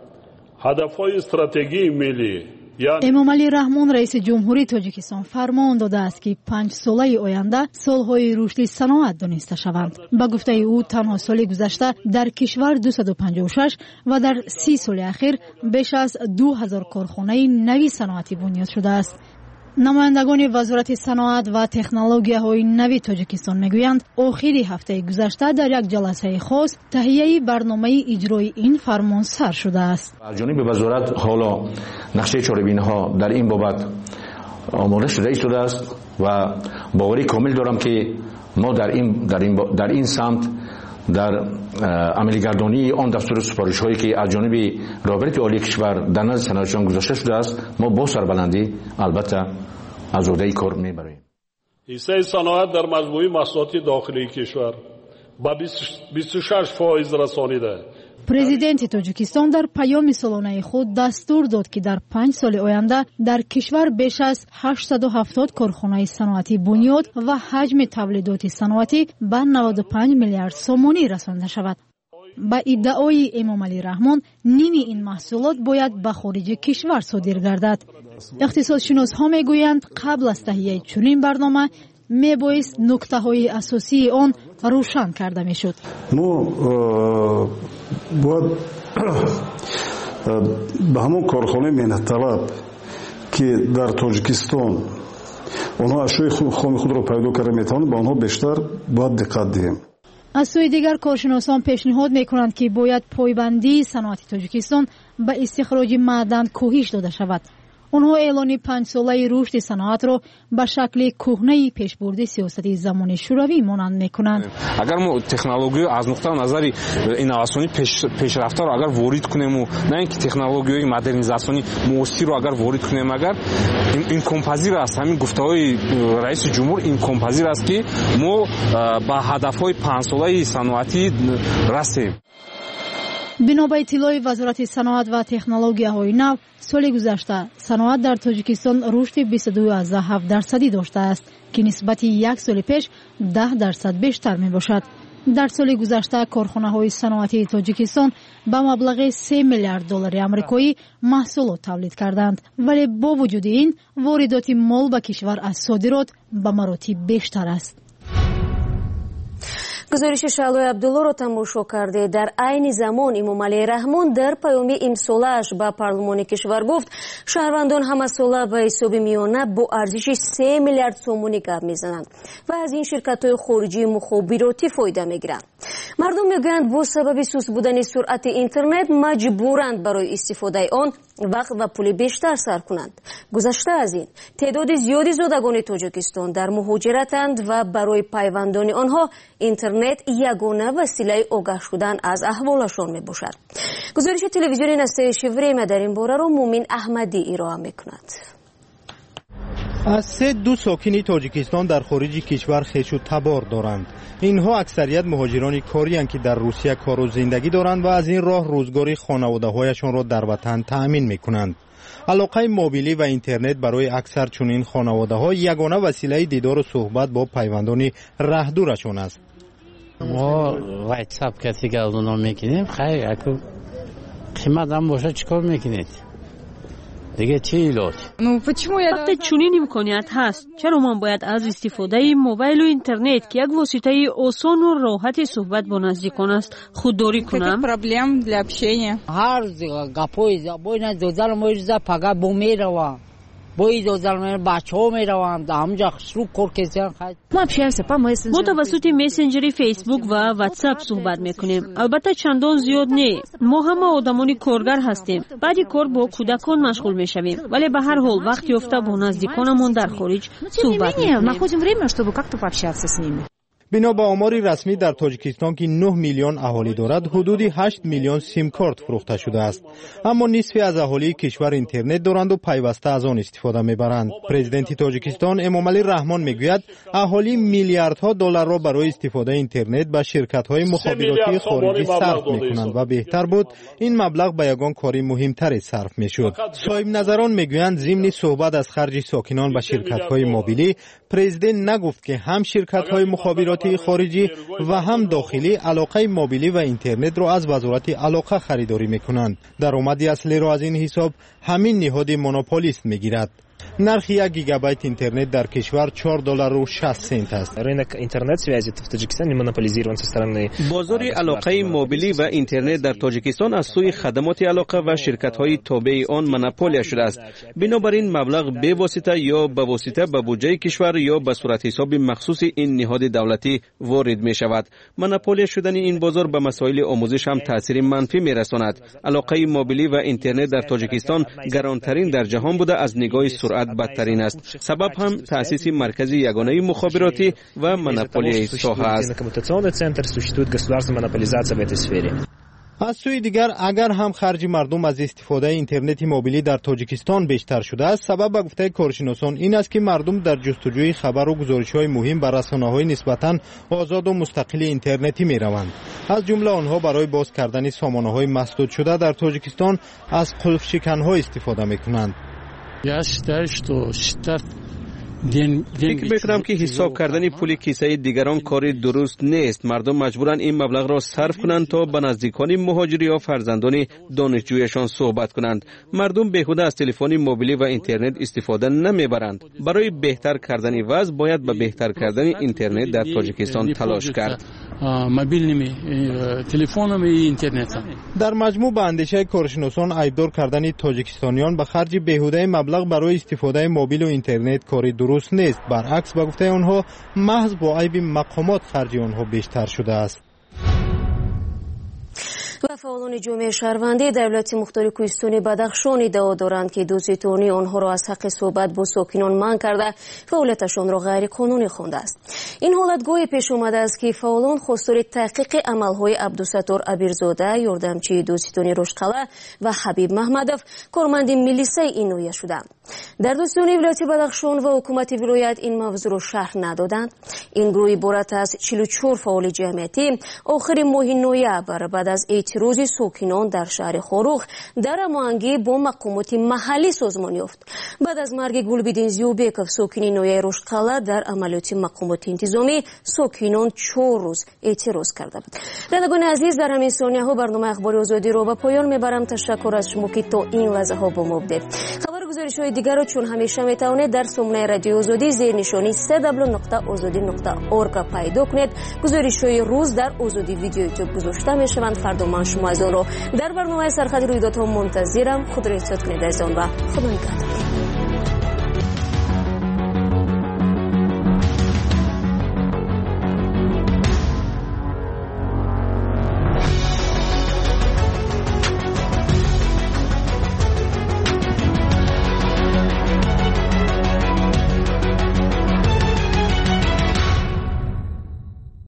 هدفهای استراتژی ملی امامعلی رحمان رئیس جمهوری تاجیکستان فرمان داده است که پنج ساله آینده سالهای رشد صنعت دانسته شوند. با گفته او تنها سال گذشته در کشور دویست و پنجاه و شش و در سی سال اخیر بیش از دو هزار کارخانه نوی صنعتی بنیاد شده است. نمایندگان وزارت صنعت و تکنولوژی‌های نوی تاجیکستان میگویند آخر هفته گذشته در یک جلسه خاص تهیه برنامه اجرای این فرمان سر شده است. از جانب وزارت حالا نقشه چاره‌بینی‌ها در این بابت آماده شده شده است و باوری کامل دارم که ما در این در این در این سمت در عملی‌گردانی آن دستور سفارش‌هایی که از جانب رهبری عالی کشور در نزد صنعتیان گذاشته شده است، ما با سربلندی البته از عهده کار می‌بریم. حصه صنعت در مجموعه محصولات داخلی کشور با بیست و شش فاصله رسانیده. پرزیدنت تاجیکستان در پیام سالانه خود دستور داد که در پنج سال آینده در کشور بیش از هشتصد و هفتاد کارخانه صنعتی بنیاد و حجم تولیدات صنعتی به نود و پنج میلیارد سومانی رسانده شود. با ادعای امامعلی رحمان نیمی این محصولات باید به خارج کشور صادر گردد. اقتصادشناس‌ها میگویند قبل از تهیه چنین برنامه میبایست نکته های اساسی آن روشن کرده میشد. ما باید به همون کارخانه محنت طلب که در تاجیکستان آنها اشیاء خام خود را پیدا کرده میتوانند به آنها بیشتر باید دقت دهیم. از سوی دیگر کارشناسان پیشنهاد میکنند که باید پایبندی صنعت تاجیکستان به استخراج معدن کاهش داده شود. آنها اعلان پنج ساله رشد صنعت را به شکل کهنه پیشبرد سیاست زمان شوروی مانند میکنند. اگر ما تکنولوژی از نقطه نظر اینواسیونی پیش پیشرفته را اگر وارد کنیم و نه اینکه تکنولوژی مدرنیزاسیونی معاصر را اگر وارد کنیم، اگر این این کمپازیر است، همین گفته‌های رئیس جمهور این کمپازیر است که ما به هدف‌های پنج ساله صنعتی رسیم. بنا به اطلاع وزارت صنعت و تکنولوژی‌های نو، سال گذشته صنعت در تاجیکستان رشد بیست و دو ممیز هفت درصدی داشته است که نسبت یک سال پیش ده درصد بیشتر می باشد. در سال گذشته کارخانه‌های صنعتی تاجیکستان به مبلغ سه میلیارد دلار آمریکایی محصولات تولید کردند، ولی با وجود این واردات مال به کشور از صادرات به مراتب بیشتر است. گزارش شهلای عبدالله را تماشا کرده. در عین زمان امامعلی رحمان در پیام امسالش به پارلمان کشور گفت شهروندان همه ساله به حساب میانه با ارزش سه میلیارد سومانی گپ میزنند و از این شرکت‌های خارجی مخابراتی فایده میگیرند. مردم میگویند با سبب سوس بودن سرعت اینترنت مجبورند برای استفاده آن وقت و پول بیشتر صرف کنند. گذشته از این تعداد زیادی زادگان تاجیکستان در مهاجرتند و برای پیوندان آنها اینترنت یگانه وسیله آگاه شدن از احوالشان می باشد. گزارش تلویزیون نستایش وریم در این باره را مومین احمدی ارائه می کند. از سه دو ساکن تاجیکستان در خارج کشور خویش و تبار دارند. اینها اکثریت مهاجران کاری هستند که در روسیه کار و زندگی دارند و از این راه روزگاری خانواده‌هایشان را در وطن تأمین می‌کنند. علاقه موبیلی و اینترنت برای اکثر چنین خانواده‌ها یگانه وسیله دیدار و صحبت با پیوندان رهدورشان است. ما واتساپ کسی که از اونها میکنیم خیلی اکو قیمت هم باشه چیکار میکنید دیگه چی علاج؟ وقتی چنین امکانیت هست چرا من باید از استفاده موبایل و اینترنت که یک واسطه آسان و راحت صحبت با نزدیکان است خودداری کنم؟ هر گپوی زبون دوزل موجزه پگه بو میروم بوی دوزل میره بچه ها میروند همجا شروع کار کسیان خواهد ما توسط میسنجری فیسبوک و واتساپ صحبت میکنیم. البته چندان زیاد نه، ما همه آدمان کارگر هستیم. بعدی کار با کودکان مشغول میشویم، ولی به هر حال وقت یافته با نزدیکانمون در خارج صحبت میکنیم. بنا به آمار رسمی در تاجیکستان که نه میلیون اهالی دارد حدود هشت میلیون سیم کارت فروخته شده است، اما نصف از اهالی کشور اینترنت دارند و پیوسته از آن استفاده میبرند. پرزیدنت تاجیکستان امامعلی رحمان میگوید اهالی میلیاردها دلار را برای استفاده اینترنت به شرکت‌های مخابراتی خارجی صرف میکنند و بهتر بود این مبلغ به یگان کاری مهمتر صرف میشد. صاحب نظران میگویند ضمن صحبت از خرج ساکنان به شرکت‌های موبیلی، پرزیدنت نگفت که هم شرکت‌های مخابراتی خارجی و هم داخلی علاقه موبیلی و اینترنت را از وزارت علاقه خریداری میکنند. درآمد اصلی را از این حساب همین نهاد مونوپولیست میگیرد. نرخ یک گیگابایت اینترنت در کشور چهار دلار و شصت سنت است. رынок интернет-связи в Таджикистане монополизирован со стороны. بازار علاقه موبیلی و اینترنت در تاجیکستان از سوی خدمات علاقه و شرکت‌های تابع آن مونوپولیا شده است. بنابراین مبلغ به واسطه یا به واسطه به بودجه کشور یا به صورت حساب مخصوص این نهاد دولتی وارد می شود. مونوپولیا شدن این بازار به مسائل آموزش هم تاثیر منفی می رساند. علاقه موبیلی و اینترنت در تاجیکستان گرانترین در جهان بوده از نگاه سرعت بدترین است. سبب هم تأسیس مرکز یگانه مخابراتی و مونوپولی ساحه است. از سوی دیگر اگر هم خرج مردم از استفاده اینترنت موبیلی در تاجیکستان بیشتر شده است، سبب به گفته کارشناسان این است که مردم در جستجوی خبر و گزارش‌های مهم بر رسانه‌های نسبتاً آزاد و مستقل اینترنتی می‌روند. از جمله آنها برای باز کردن سامانه‌های مسدود شده در تاجیکستان از قلف شکن‌ها استفاده می‌کنند. فکر میکنم که حساب کردن پول کیسه دیگران کار درست نیست. مردم مجبورن این مبلغ را صرف کنند تا به نزدیکان مهاجری یا فرزندان دانشجویشان صحبت کنند. مردم بیهوده از تلفن موبیلی و اینترنت استفاده نمیبرند. برای بهتر کردن وضع باید به بهتر کردن اینترنت در تاجیکستان تلاش کرد. در مجموع به اندیشه کارشناسان عیبدار کردن تاجیکستانیان به خرج بیهوده مبلغ برای استفاده موبیل و اینترنت کاری درست نیست. برعکس به گفته آنها محض با عیب مقامات خرج آنها بیشتر شده است. و فعالان جامعه شهروندی در ولایت مختار کوهستان بدخشان ادعا دارند که دوستانی آنها را از حق صحبت با ساکنان منع کرده فعالیتشان را غیر قانونی خوانده است. این حالت گاهی پیش آمده است که فعالان خواستار تحقیق عملهای عبدالستار ابیرزاده، یاردمچی دوستانی رشقله و حبیب محمدов کارمند میلیسه این نوعیه شدند. در دوستانی ولایت بدخشان و حکومت ولایت این موضوع را شرح ندادند. این گروه عبارت از چهل و چهار فعال جمعیتی آخر ماه نوامبر بعد از اعتراض ساکنان در شهر خاروخ در هماهنگی با مقامات محلی سازمان یافت. بعد از مرگ گلبدین زیوبکov ساکن نویه رشقله در عملیات مقامات انتظامی ساکنان چهار روز اعتراض کرده بود. بینندگان عزیز، در همین ثانیه ها برنامه اخبار آزادی را به پایان میبرم. تشکر از شما که تا این لحظه ها با ما بودید. خبر گزارش های دیگر را چون همیشه میتوانید در سامانه رادیو آزادی زیر نشانی دبلیو دبلیو دبلیو نقطه آزادی نقطه اورگ پیدا کنید. گزارش های روز در آزادی ویدیو یوتیوب گذاشته میشوند. فردا من شما از آن را در برنامه سرخط رویدادها منتظرم. خود را احتیاط کنید از آن و خدا نگهدار.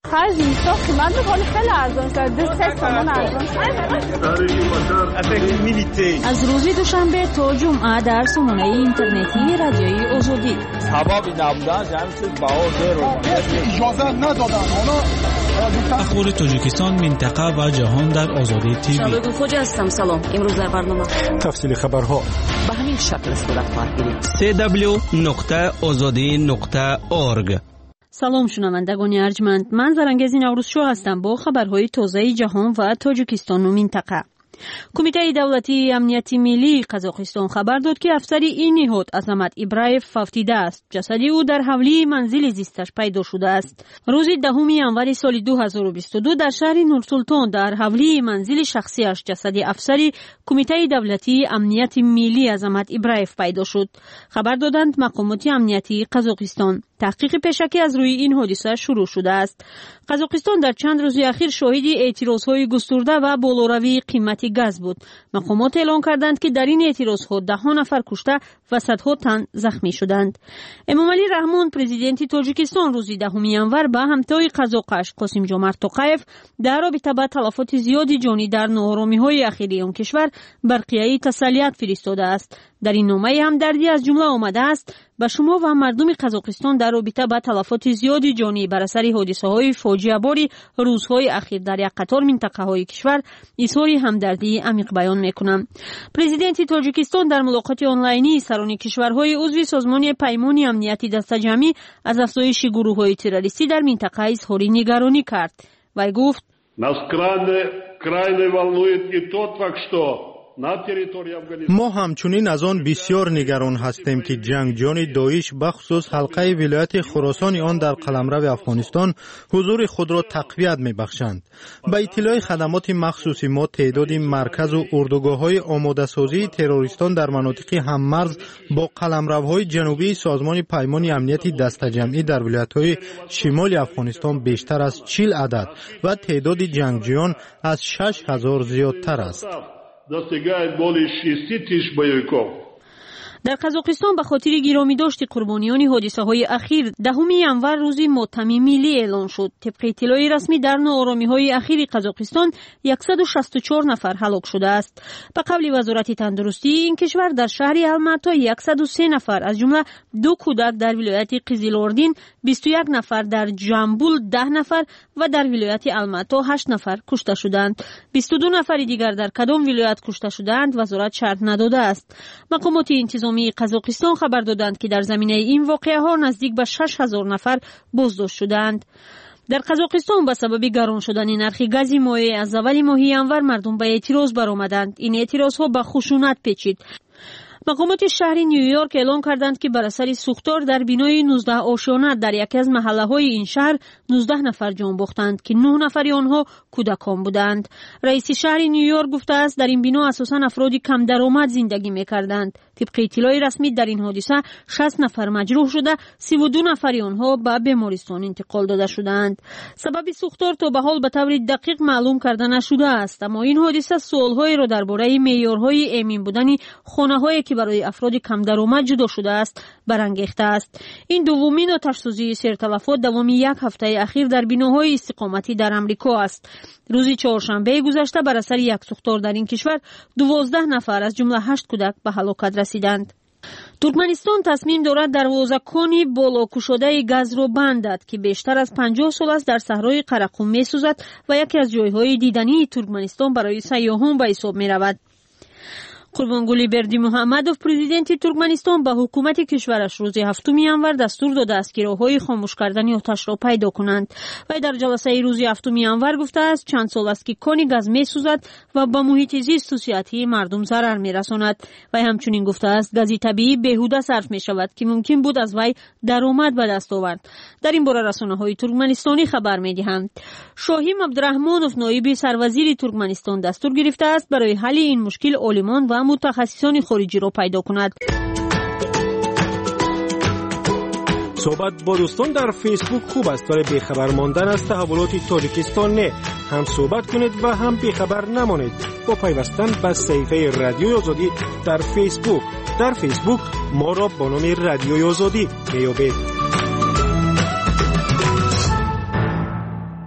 خرج میشه قیمت میکنه خیلی ارزان شد دو سه تومن ارزان شد. از روز دوشنبه تا جمعه در سامانه اینترنتی رادیوی آزادی سبب نبودن جمعیت بهادر رو اجازه ندادن. اخبار تاجیکستان، منطقه و جهان در آزادی تیوی. شباب خوش هستم. سلام. امروز در برنامه تفصیل خبرها به همین شکل صورت خواهد گرفت. سی دبلیو نقطه آزادی نقطه اورگ. سلام شنوندگان ارجمند، من زرنگزی نوروزشو هستم با خبرهای تازه جهان و تاجیکستان و منطقه. کمیته دولتی امنیتی ملی قزاقستان خبر داد که افسری این نهاد عظمت ابراهیف فوتیده است. جسد او در حولی منزل زیستش پیدا شده است. روز دهم ژانویه سال دو هزار و بیست و دو در شهر نورسلطان در حولی منزل شخصیش جسد افسری کمیته دولتی امنیتی ملی عظمت ابراهیف پیدا شد. خبر دادند مقامات امنیتی قزاقستان. تحقیق پیشکی از روی این حادثه شروع شده است. قزاقستان در چند روز اخیر شاهد اعتراضهای گسترده و بالاروی قیمت گاز بود. مقامات اعلام کردند که در این اعتراضها ده ها نفر کشته و صدها تن زخمی شدند. امامعلی رحمان پرزیدنت تاجیکستان روز دهم ژانویه به همتای قزاقش قاسم جمعت توقیف در رابطه با تلفات زیادی جانی در ناآرامی‌های اخیری آن کشور برقیه تسلیت فرستاده است. در این نامه همدردی از جمله آمده است: به شما و مردم قزاقستان در رابطه با تلفات زیادی جانی بر اثر حادثه‌های فاجعه بار روزهای اخیر در یک قطار منطقه‌های کشور اظهار همدردی عمیق بیان می‌کنم. پرزیدنت تاجیکستان در ملاقات آنلاینی سران کشورهای عضو سازمان پیمان امنیتی دسته‌جمعی از افزایش گروه‌های تروریستی در منطقه اظهار نگرانی کرد. وی گفت: Нас крайне крайне волнует и тот факт, что ما همچنین از آن بسیار نگران هستیم که جنگجویان داعش بخصوص حلقه ولایت خراسان آن در قلمرو افغانستان حضور خود را تقویت می‌بخشند. با اطلاع خدمات مخصوصی ما تعداد مرکز و اردوگاه‌های آماده‌سازی تروریستان در مناطق هممرز با قلمروهای جنوبی سازمان پیمان امنیتی دسته‌جمعی در ولایت‌های شمال افغانستان بیشتر از چهل عدد و تعداد جنگجویان از شش هزار زیادتر است. достигает более шести тысяч боевиков. در قزاقستان به خاطر گرامی داشت قربانیان حادثه های اخیر دهم ژانویه روز ماتم ملی اعلان شد. طبق اطلاع رسمی در ناآرامی های اخیر قزاقستان صد و شصت و چهار نفر هلاک شده است. به قول وزارت تندرستی این کشور در شهر الماتا صد و سه نفر از جمله دو کودک در ولایت قزیلاردین، بیست و یک نفر در جامبول، ده نفر و در ولایت الماتا هشت نفر کشته شدند. بیست و دو نفر دیگر در کدام ولایت کشته شدند وزارت شرح نداده است. مقامات انتظامی قزاقستان خبر دادند که در زمینه این واقعه ها نزدیک به شش هزار نفر بازداشت شدند. در قزاقستان به سبب گران شدن نرخ گاز مایع از اول ماه ژانویه مردم به اعتراض برآمدند. این اعتراض ها به خشونت پیچید. مقامات شهر نیویورک اعلام کردند که بر اثر سوختار در بینای نوزده آشیانه در یکی از محله های این شهر نوزده نفر جان باختند که نه نفر آنها کودکان بودند. رئیس شهر نیویورک گفته است در این بنا اساساً افرادی کم درآمد زندگی می‌کردند. طبق اطلاع رسمی در این حادثه شصت نفر مجروح شده، سی و دو نفر آنها به بیمارستان انتقال داده شدند. سبب سوختار تا به حال به طور دقیق معلوم کرده نشده است، اما این حادثه سوال‌هایی را درباره معیارهای امن بودن خانه‌هایی که برای افراد کم درآمد جدا شده است برانگیخته است. این دومین آتش‌سوزی سرتلفات دوام یک هفته اخیر در بناهای استقامتی در امریکا است. روز چهارشنبه گذشته بر اثر یک سوختار در این کشور دوازده نفر از جمله هشت کودک به هلاکت رسیدند. ترکمنستان تصمیم دارد دروازه کانی بالا گشاده گاز را بندد که بیشتر از پنجاه سال است در صحرای قراقوم می‌سوزد و یکی از جایهای دیدنی ترکمنستان برای سیاحان به حساب می‌رود. قربانگلی بردی محمدوف پرزیدنت ترکمنستان به حکومت کشورش روز هفتم ژانویه دستور داده است که راههای خاموش کردن آتش را پیدا کنند. و در جلسه روز هفتم ژانویه گفته است چند سال است که کانی گاز می‌سوزد و به محیط زیست و صحتی مردم ضرر می‌رساند. و همچنین گفته است گاز طبیعی بیهوده صرف می‌شود که ممکن بود از وی درآمد به دست آورد. در این باره رسانه‌های ترکمنستانی خبر می‌دهند. شاهیم عبدالرحمانوف نایب سروزیر ترکمنستان دستور گرفته است برای حل این مشکل عالمان و متخصصان خارجی را پیدا کند. صحبت با دوستان در فیسبوک خوب است، ولی بیخبر ماندن از تحولات تاجیکستان نه. هم صحبت کنید و هم بیخبر نمانید با پیوستن به صفحه رادیوی آزادی در فیسبوک. در فیسبوک ما را با نام رادیوی آزادی میابید.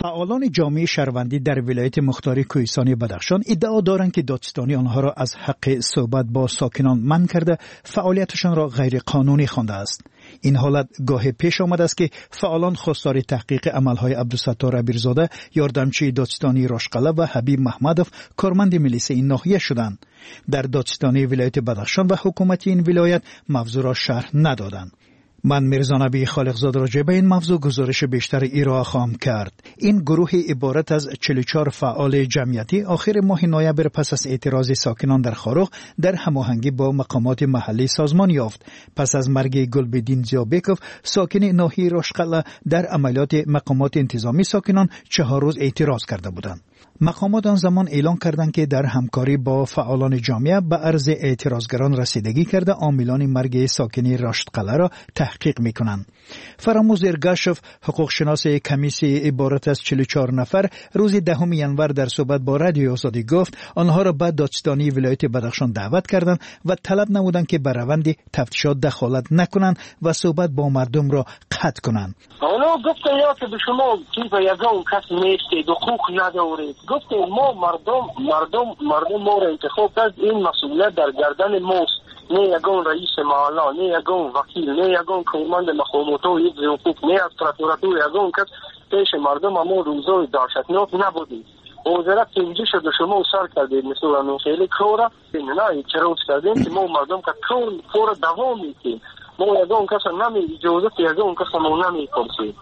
فعالان جامعه شهروندی در ولایت مختار کوهستانی بدخشان ادعا دارند که دادستانی آنها را از حق صحبت با ساکنان منع کرده، فعالیتشان را غیر قانونی خوانده است. این حالت گاه پیش آمده است که فعالان خواستار تحقیق عملهای عبدالستار عبیرزاده، یاردمچی دادستانی راشقله و حبیب محمدوف کارمند ملیسه این ناحیه شدند. در دادستانی ولایت بدخشان و حکومت این ولایت موضوع را شرح ندادند. من میرزا نبی خالقزاده راجع به این موضوع گزارش بیشتر ارائه خواهم کرد. این گروه عبارت از چهل و چهار فعال جمعیتی آخر ماه نوامبر پس از اعتراض ساکنان در خاروق در هماهنگی با مقامات محلی سازمان یافت. پس از مرگ گلبدین زیابکوف ساکن ناحیه راشقله در عملیات مقامات انتظامی ساکنان چهار روز اعتراض کرده بودند. مقامات آن زمان اعلان کردند که در همکاری با فعالان جامعه به عرض اعتراضگران رسیدگی کرده عاملان مرگ ساکنی راشقله را تحقیق میکنند. فراموز ارگاشوف حقوق شناس کمیسی عبارت از چهل و چهار نفر روز دهم ینور در صحبت با رادیو آزادی گفت آنها را به دادستانی ولایت بدخشان دعوت کردند و طلب نمودند که به روند تفتیشات دخالت نکنند و صحبت با مردم را قطع کنند. اونا گفتن یا که به شما چیز یگان کس نیستید حقوق ندارید. گفتیم ما مردم مردم مردم ما را انتخاب کرد، این مسئولیت در گردن ماست، نه یگان رئیس محله، نه یگان وکیل، نه یگان کارمند مقامات و حفظ حقوق، نه از پرокуратور یگان کس پیش مردم ما روزای داشتناک نبودید. وزارت اینجا شد شما سر کردید مثل همین خیلی کارا نه اعتراض کردیم که ما مردم که کار کار دوام میکنیم، ما یگان کس نمی اجازه یگان کس ما نمی پرسید.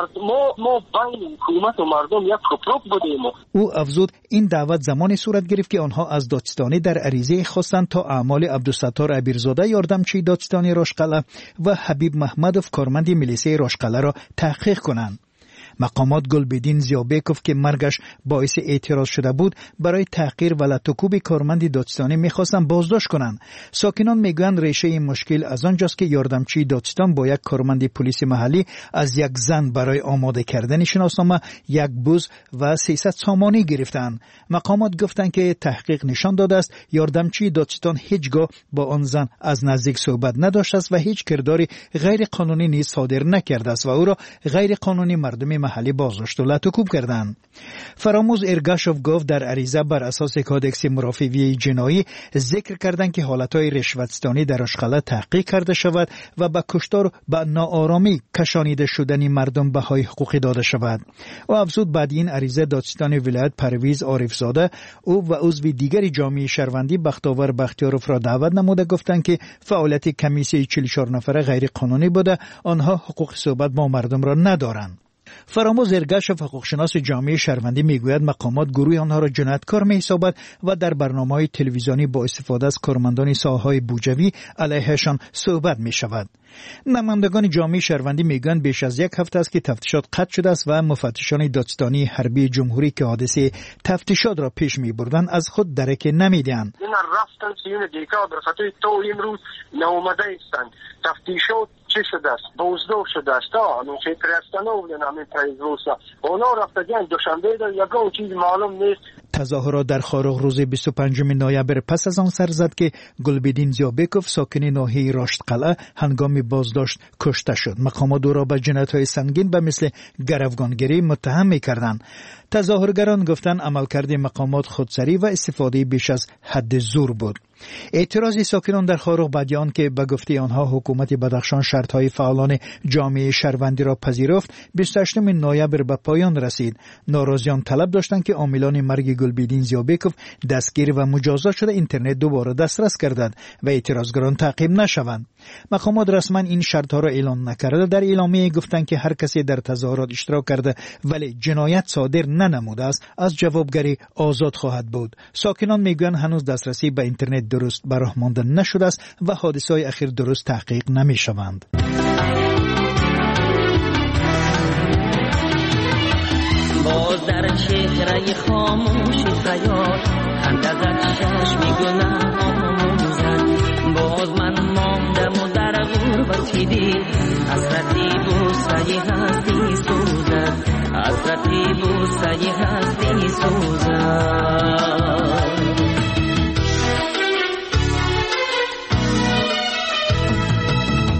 ما ما بین حکومت و مردم یک کپروک بودیم. او افزود این دعوت زمانی صورت گرفت که آنها از دادستانی در عریضه خواستند تا اعمال عبدالستار عبیرزاده یاردمچی دادستانی راشقله و حبیب محمدوف کارمند ملیسه راشقله را تحقیق کنند. مقامات گلبدین زیابکوف که مرگش باعث اعتراض شده بود برای تحقیر و لطکوب کارمند دادستانی میخواستند بازداشت کنند. ساکنان میگویند ریشه این مشکل از آنجاست که یاردمچی دادستان با یک کارمند پلیس محلی از یک زن برای آماده کردن شناسنامه یک بوز و سیصد سامانی گرفتند. مقامات گفتند که تحقیق نشان داده است یاردمچی دادستان هیچگاه با آن زن از نزدیک صحبت نداشته است و هیچ کرداری غیر قانونی نیز صادر نکرده است و او را غیر قانونی مردم محلی بازداشت و لطکوب کردند. فراموز ارگاشوف گفت در عریضه بر اساس کادکس مرافعی جنایی ذکر کردند که حالتهای رشوتستانی در راشقله تحقیق کرده شود و به کشتار به ناآرامی کشانیده شدن مردم بهای حقوقی داده شود. او افزود بعد این عریضه دادستان ولایت پرویز عارفزاده او و عضو دیگری جامعه شهروندی بختاور بختیاروف را دعوت نموده گفتند که فعالیت کمیسیون چهل و چهار نفره غیر قانونی بوده، آنها حقوق صحبت با مردم را ندارند. فراموز ارگاشوف حقوقشناس جامعه شهروندی میگوید مقامات گروه آنها را جنایتکار می‌حسابد و در برنامه‌های تلویزیونی با استفاده از کارمندان ساحه‌های بوجوی علیهشان صحبت می‌شود. نمایندگان جامعه شهروندی میگویند بیش از یک هفته است که تفتیشات قطع شده است و مفتشان دادستانی حربی جمهوری که حادثه تفتیشات را پیش می‌بردند از خود درک نمی‌دهند. این رفتن سیون دیکا در خطای تو امروز ناآمده هستند. تفتیشات چه شده است؟ بازداشت شده است. تا اون چه پرستانو بودن همین پریزوسا. اونا رفتن دوشنبه در یگان چیز معلوم نیست. تظاهرات در خاروق روز بیست و پنجم نوامبر پس از آن سر زد که گلبدین زیابکوف ساکن ناحیه راشقله هنگام بازداشت کشته شد. مقامات او را به جنایت‌های سنگین به مثل گروگانگیری متهم می‌کردند. تظاهرگران گفتند عملکرد مقامات خودسری و استفاده بیش از حد زور بود. اعتراض ساکنان در خاروق بعد آن که به گفته آنها حکومت بدخشان شرطهای فعالان جامعه شهروندی را پذیرفت بیست و هشتم نوامبر به پایان رسید. ناراضیان طلب داشتند که عاملان مرگ گلبدین زیابکوف دستگیر و مجازات شده اینترنت دوباره دسترس گردد و اعتراضگران تعقیب نشوند. مقامات رسما این شرطها را اعلان نکرده. در اعلامیه گفتند که هر کسی در تظاهرات اشتراک کرده ولی جنایت صادر ننموده است از جوابگری آزاد خواهد بود. ساکنان میگویند هنوز دسترسی به اینترنت درست براه مانده نشده است و حادثه‌های اخیر درست تحقیق نمی‌شوند. باز در چهره خاموش خیال خنده زد چشم گناه آموزد. باز من ماندم و در غربتی دل حسرتی بوسه هستی سوزد. حسرتی بوسه هستی سوزد.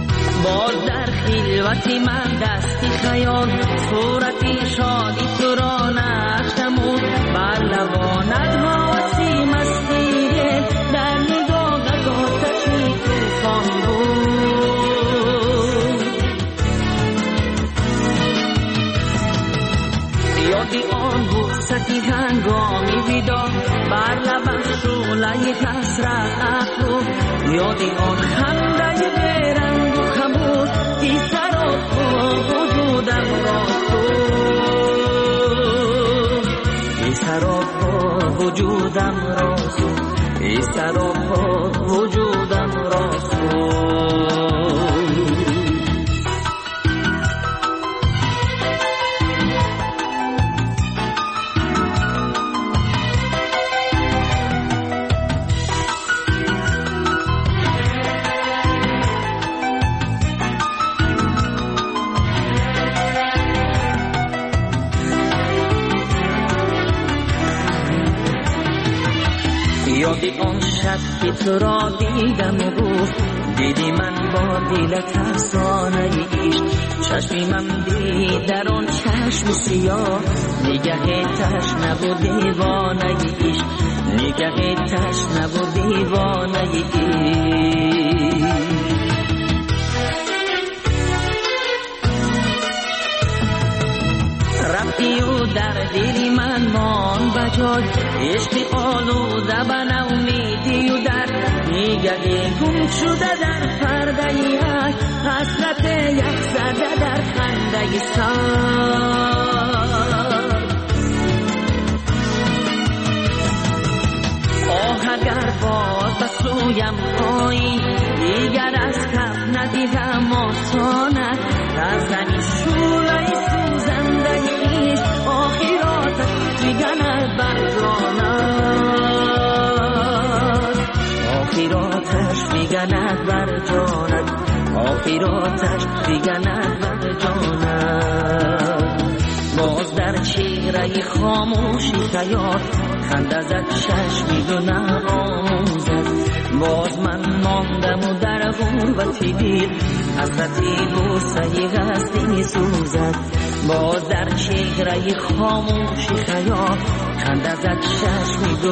باز در خلوت من دستی خیال صورتی شادی تو را یادی آن بوستی هنگامی بیدار بر لبم شعله حسرت افروخت یادی آن خنده بیرنگ و خموش بی سراب وجودم را سوخت بی سراب وجودم را سوخت بی سراب وجودم را سوخت یادی آن شب که تو را دیدم و گفت دیدی من با دل ترسانه ایش چشمی من دید در آن چشم سیاه نگه تشنه و دیوانه ایش نگه تشنه و دیوانه ایش رفتی و در دل من مان بجای عشق آلوده به نومیدی و در نگه گم شده در پرده یک حسرت یک زده در خنده سر آه اگر باز به سویم آیی دیگر از کف ندیدم آسانت در زمین شوله سوزنده ایش آخراتت میگند بر جانت آخراتش میگند بر جانت آخراتش میگند بر جانت باز در چهره خاموشی خیال خنده زد چشمی دو ناموزد باز من ماندم و در غربتی دید حسرتی بوسه هستی سوزد باز در چهره خاموشی خیال خنده زد چشمی دو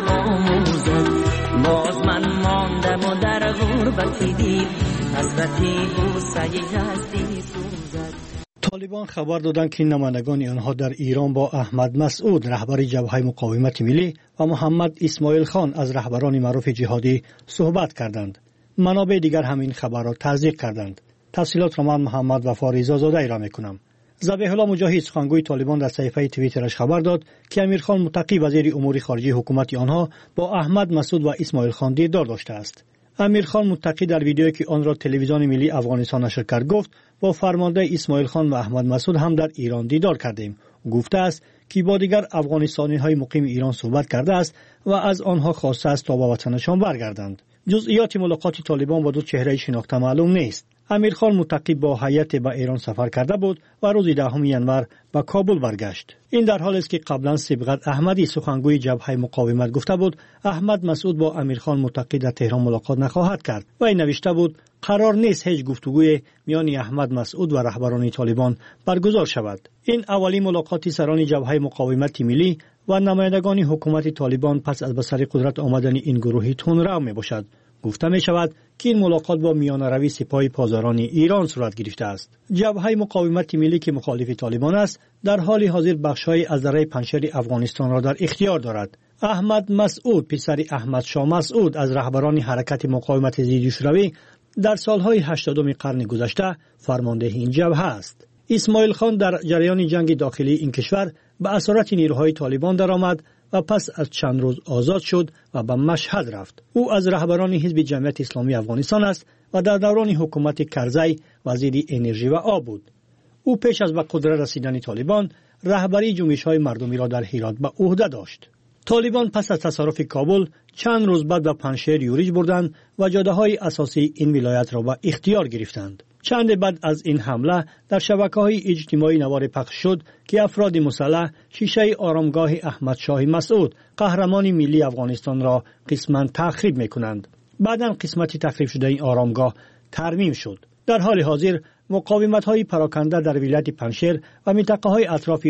ناموزد باز من ماندم و در غربتی دید حسرتی بوسه هستی سوزد. طالبان خبر دادند که نمایندگان آنها در ایران با احمد مسعود رهبر جبهه مقاومت ملی و محمد اسماعیل خان از رهبران معروف جهادی صحبت کردند. منابع دیگر هم این خبر را تصدیق کردند. تفصیلات را من محمد وفا رضازاده ارائه می‌کنم. ذبیح الله مجاهد سخنگوی طالبان در صفحه توییترش خبر داد که امیرخان متقی وزیر امور خارجه حکومت آنها با احمد مسعود و اسماعیل خان دیدار داشته است. امیرخان متقی در ویدیویی که آن را تلویزیون ملی افغانستان نشر کرد گفت با فرمانده اسماعیل خان و احمد مسعود هم در ایران دیدار کردیم. گفته است که با دیگر افغانستانی‌های مقیم ایران صحبت کرده است و از آنها خواسته است تا به وطنشان برگردند. جزئیات ملاقات طالبان با دو چهره شناخته معلوم نیست. امیرخان متقی با هیئت به ایران سفر کرده بود و روز دهم ژانویه به کابل برگشت. این در حالی است که قبلا صبغت احمدی سخنگوی جبهه مقاومت گفته بود احمد مسعود با امیرخان متقی در تهران ملاقات نخواهد کرد و این نوشته بود قرار نیست هیچ گفتگوی میان احمد مسعود و رهبران طالبان برگزار شود. این اولین ملاقات سران جبهه مقاومت ملی و نمایندگان حکومت طالبان پس از به سر قدرت آمدن این گروهی تندرو می باشد. گفته می شود که این ملاقات با میانروی سپاه پاسداران ایران صورت گرفته است. جبهه مقاومت ملی که مخالف طالبان است در حال حاضر بخش‌های از دره پنجشیر افغانستان را در اختیار دارد. احمد مسعود پسر احمد شاه مسعود از رهبران حرکت مقاومت ضد شوروی در سالهای هشتادم قرن گذشته فرمانده این جبهه است. اسماعیل خان در جریان جنگ داخلی این کشور به اسارت نیروهای طالبان درآمد و پس از چند روز آزاد شد و به مشهد رفت. او از رهبران حزب جمعیت اسلامی افغانستان است و در دوران حکومت کرزی وزیر انرژی و آب بود. او پیش از به قدرت رسیدن طالبان رهبری جنبش‌های مردمی را در هرات به عهده داشت. طالبان پس از تصرف کابل چند روز بعد به پنجشیر یورش بردند و جاده‌های اساسی این ولایت را به اختیار گرفتند. چند بعد از این حمله در شبکه‌های اجتماعی نوار پخش شد که افراد مسلح شیشه آرامگاه احمد شاه مسعود قهرمان ملی افغانستان را قسماً تخریب می‌کنند. بعداً قسمتی تخریب شده این آرامگاه ترمیم شد. در حال حاضر مقاومت‌های پراکنده در ولایت پنجشیر و منطقه‌های اطراف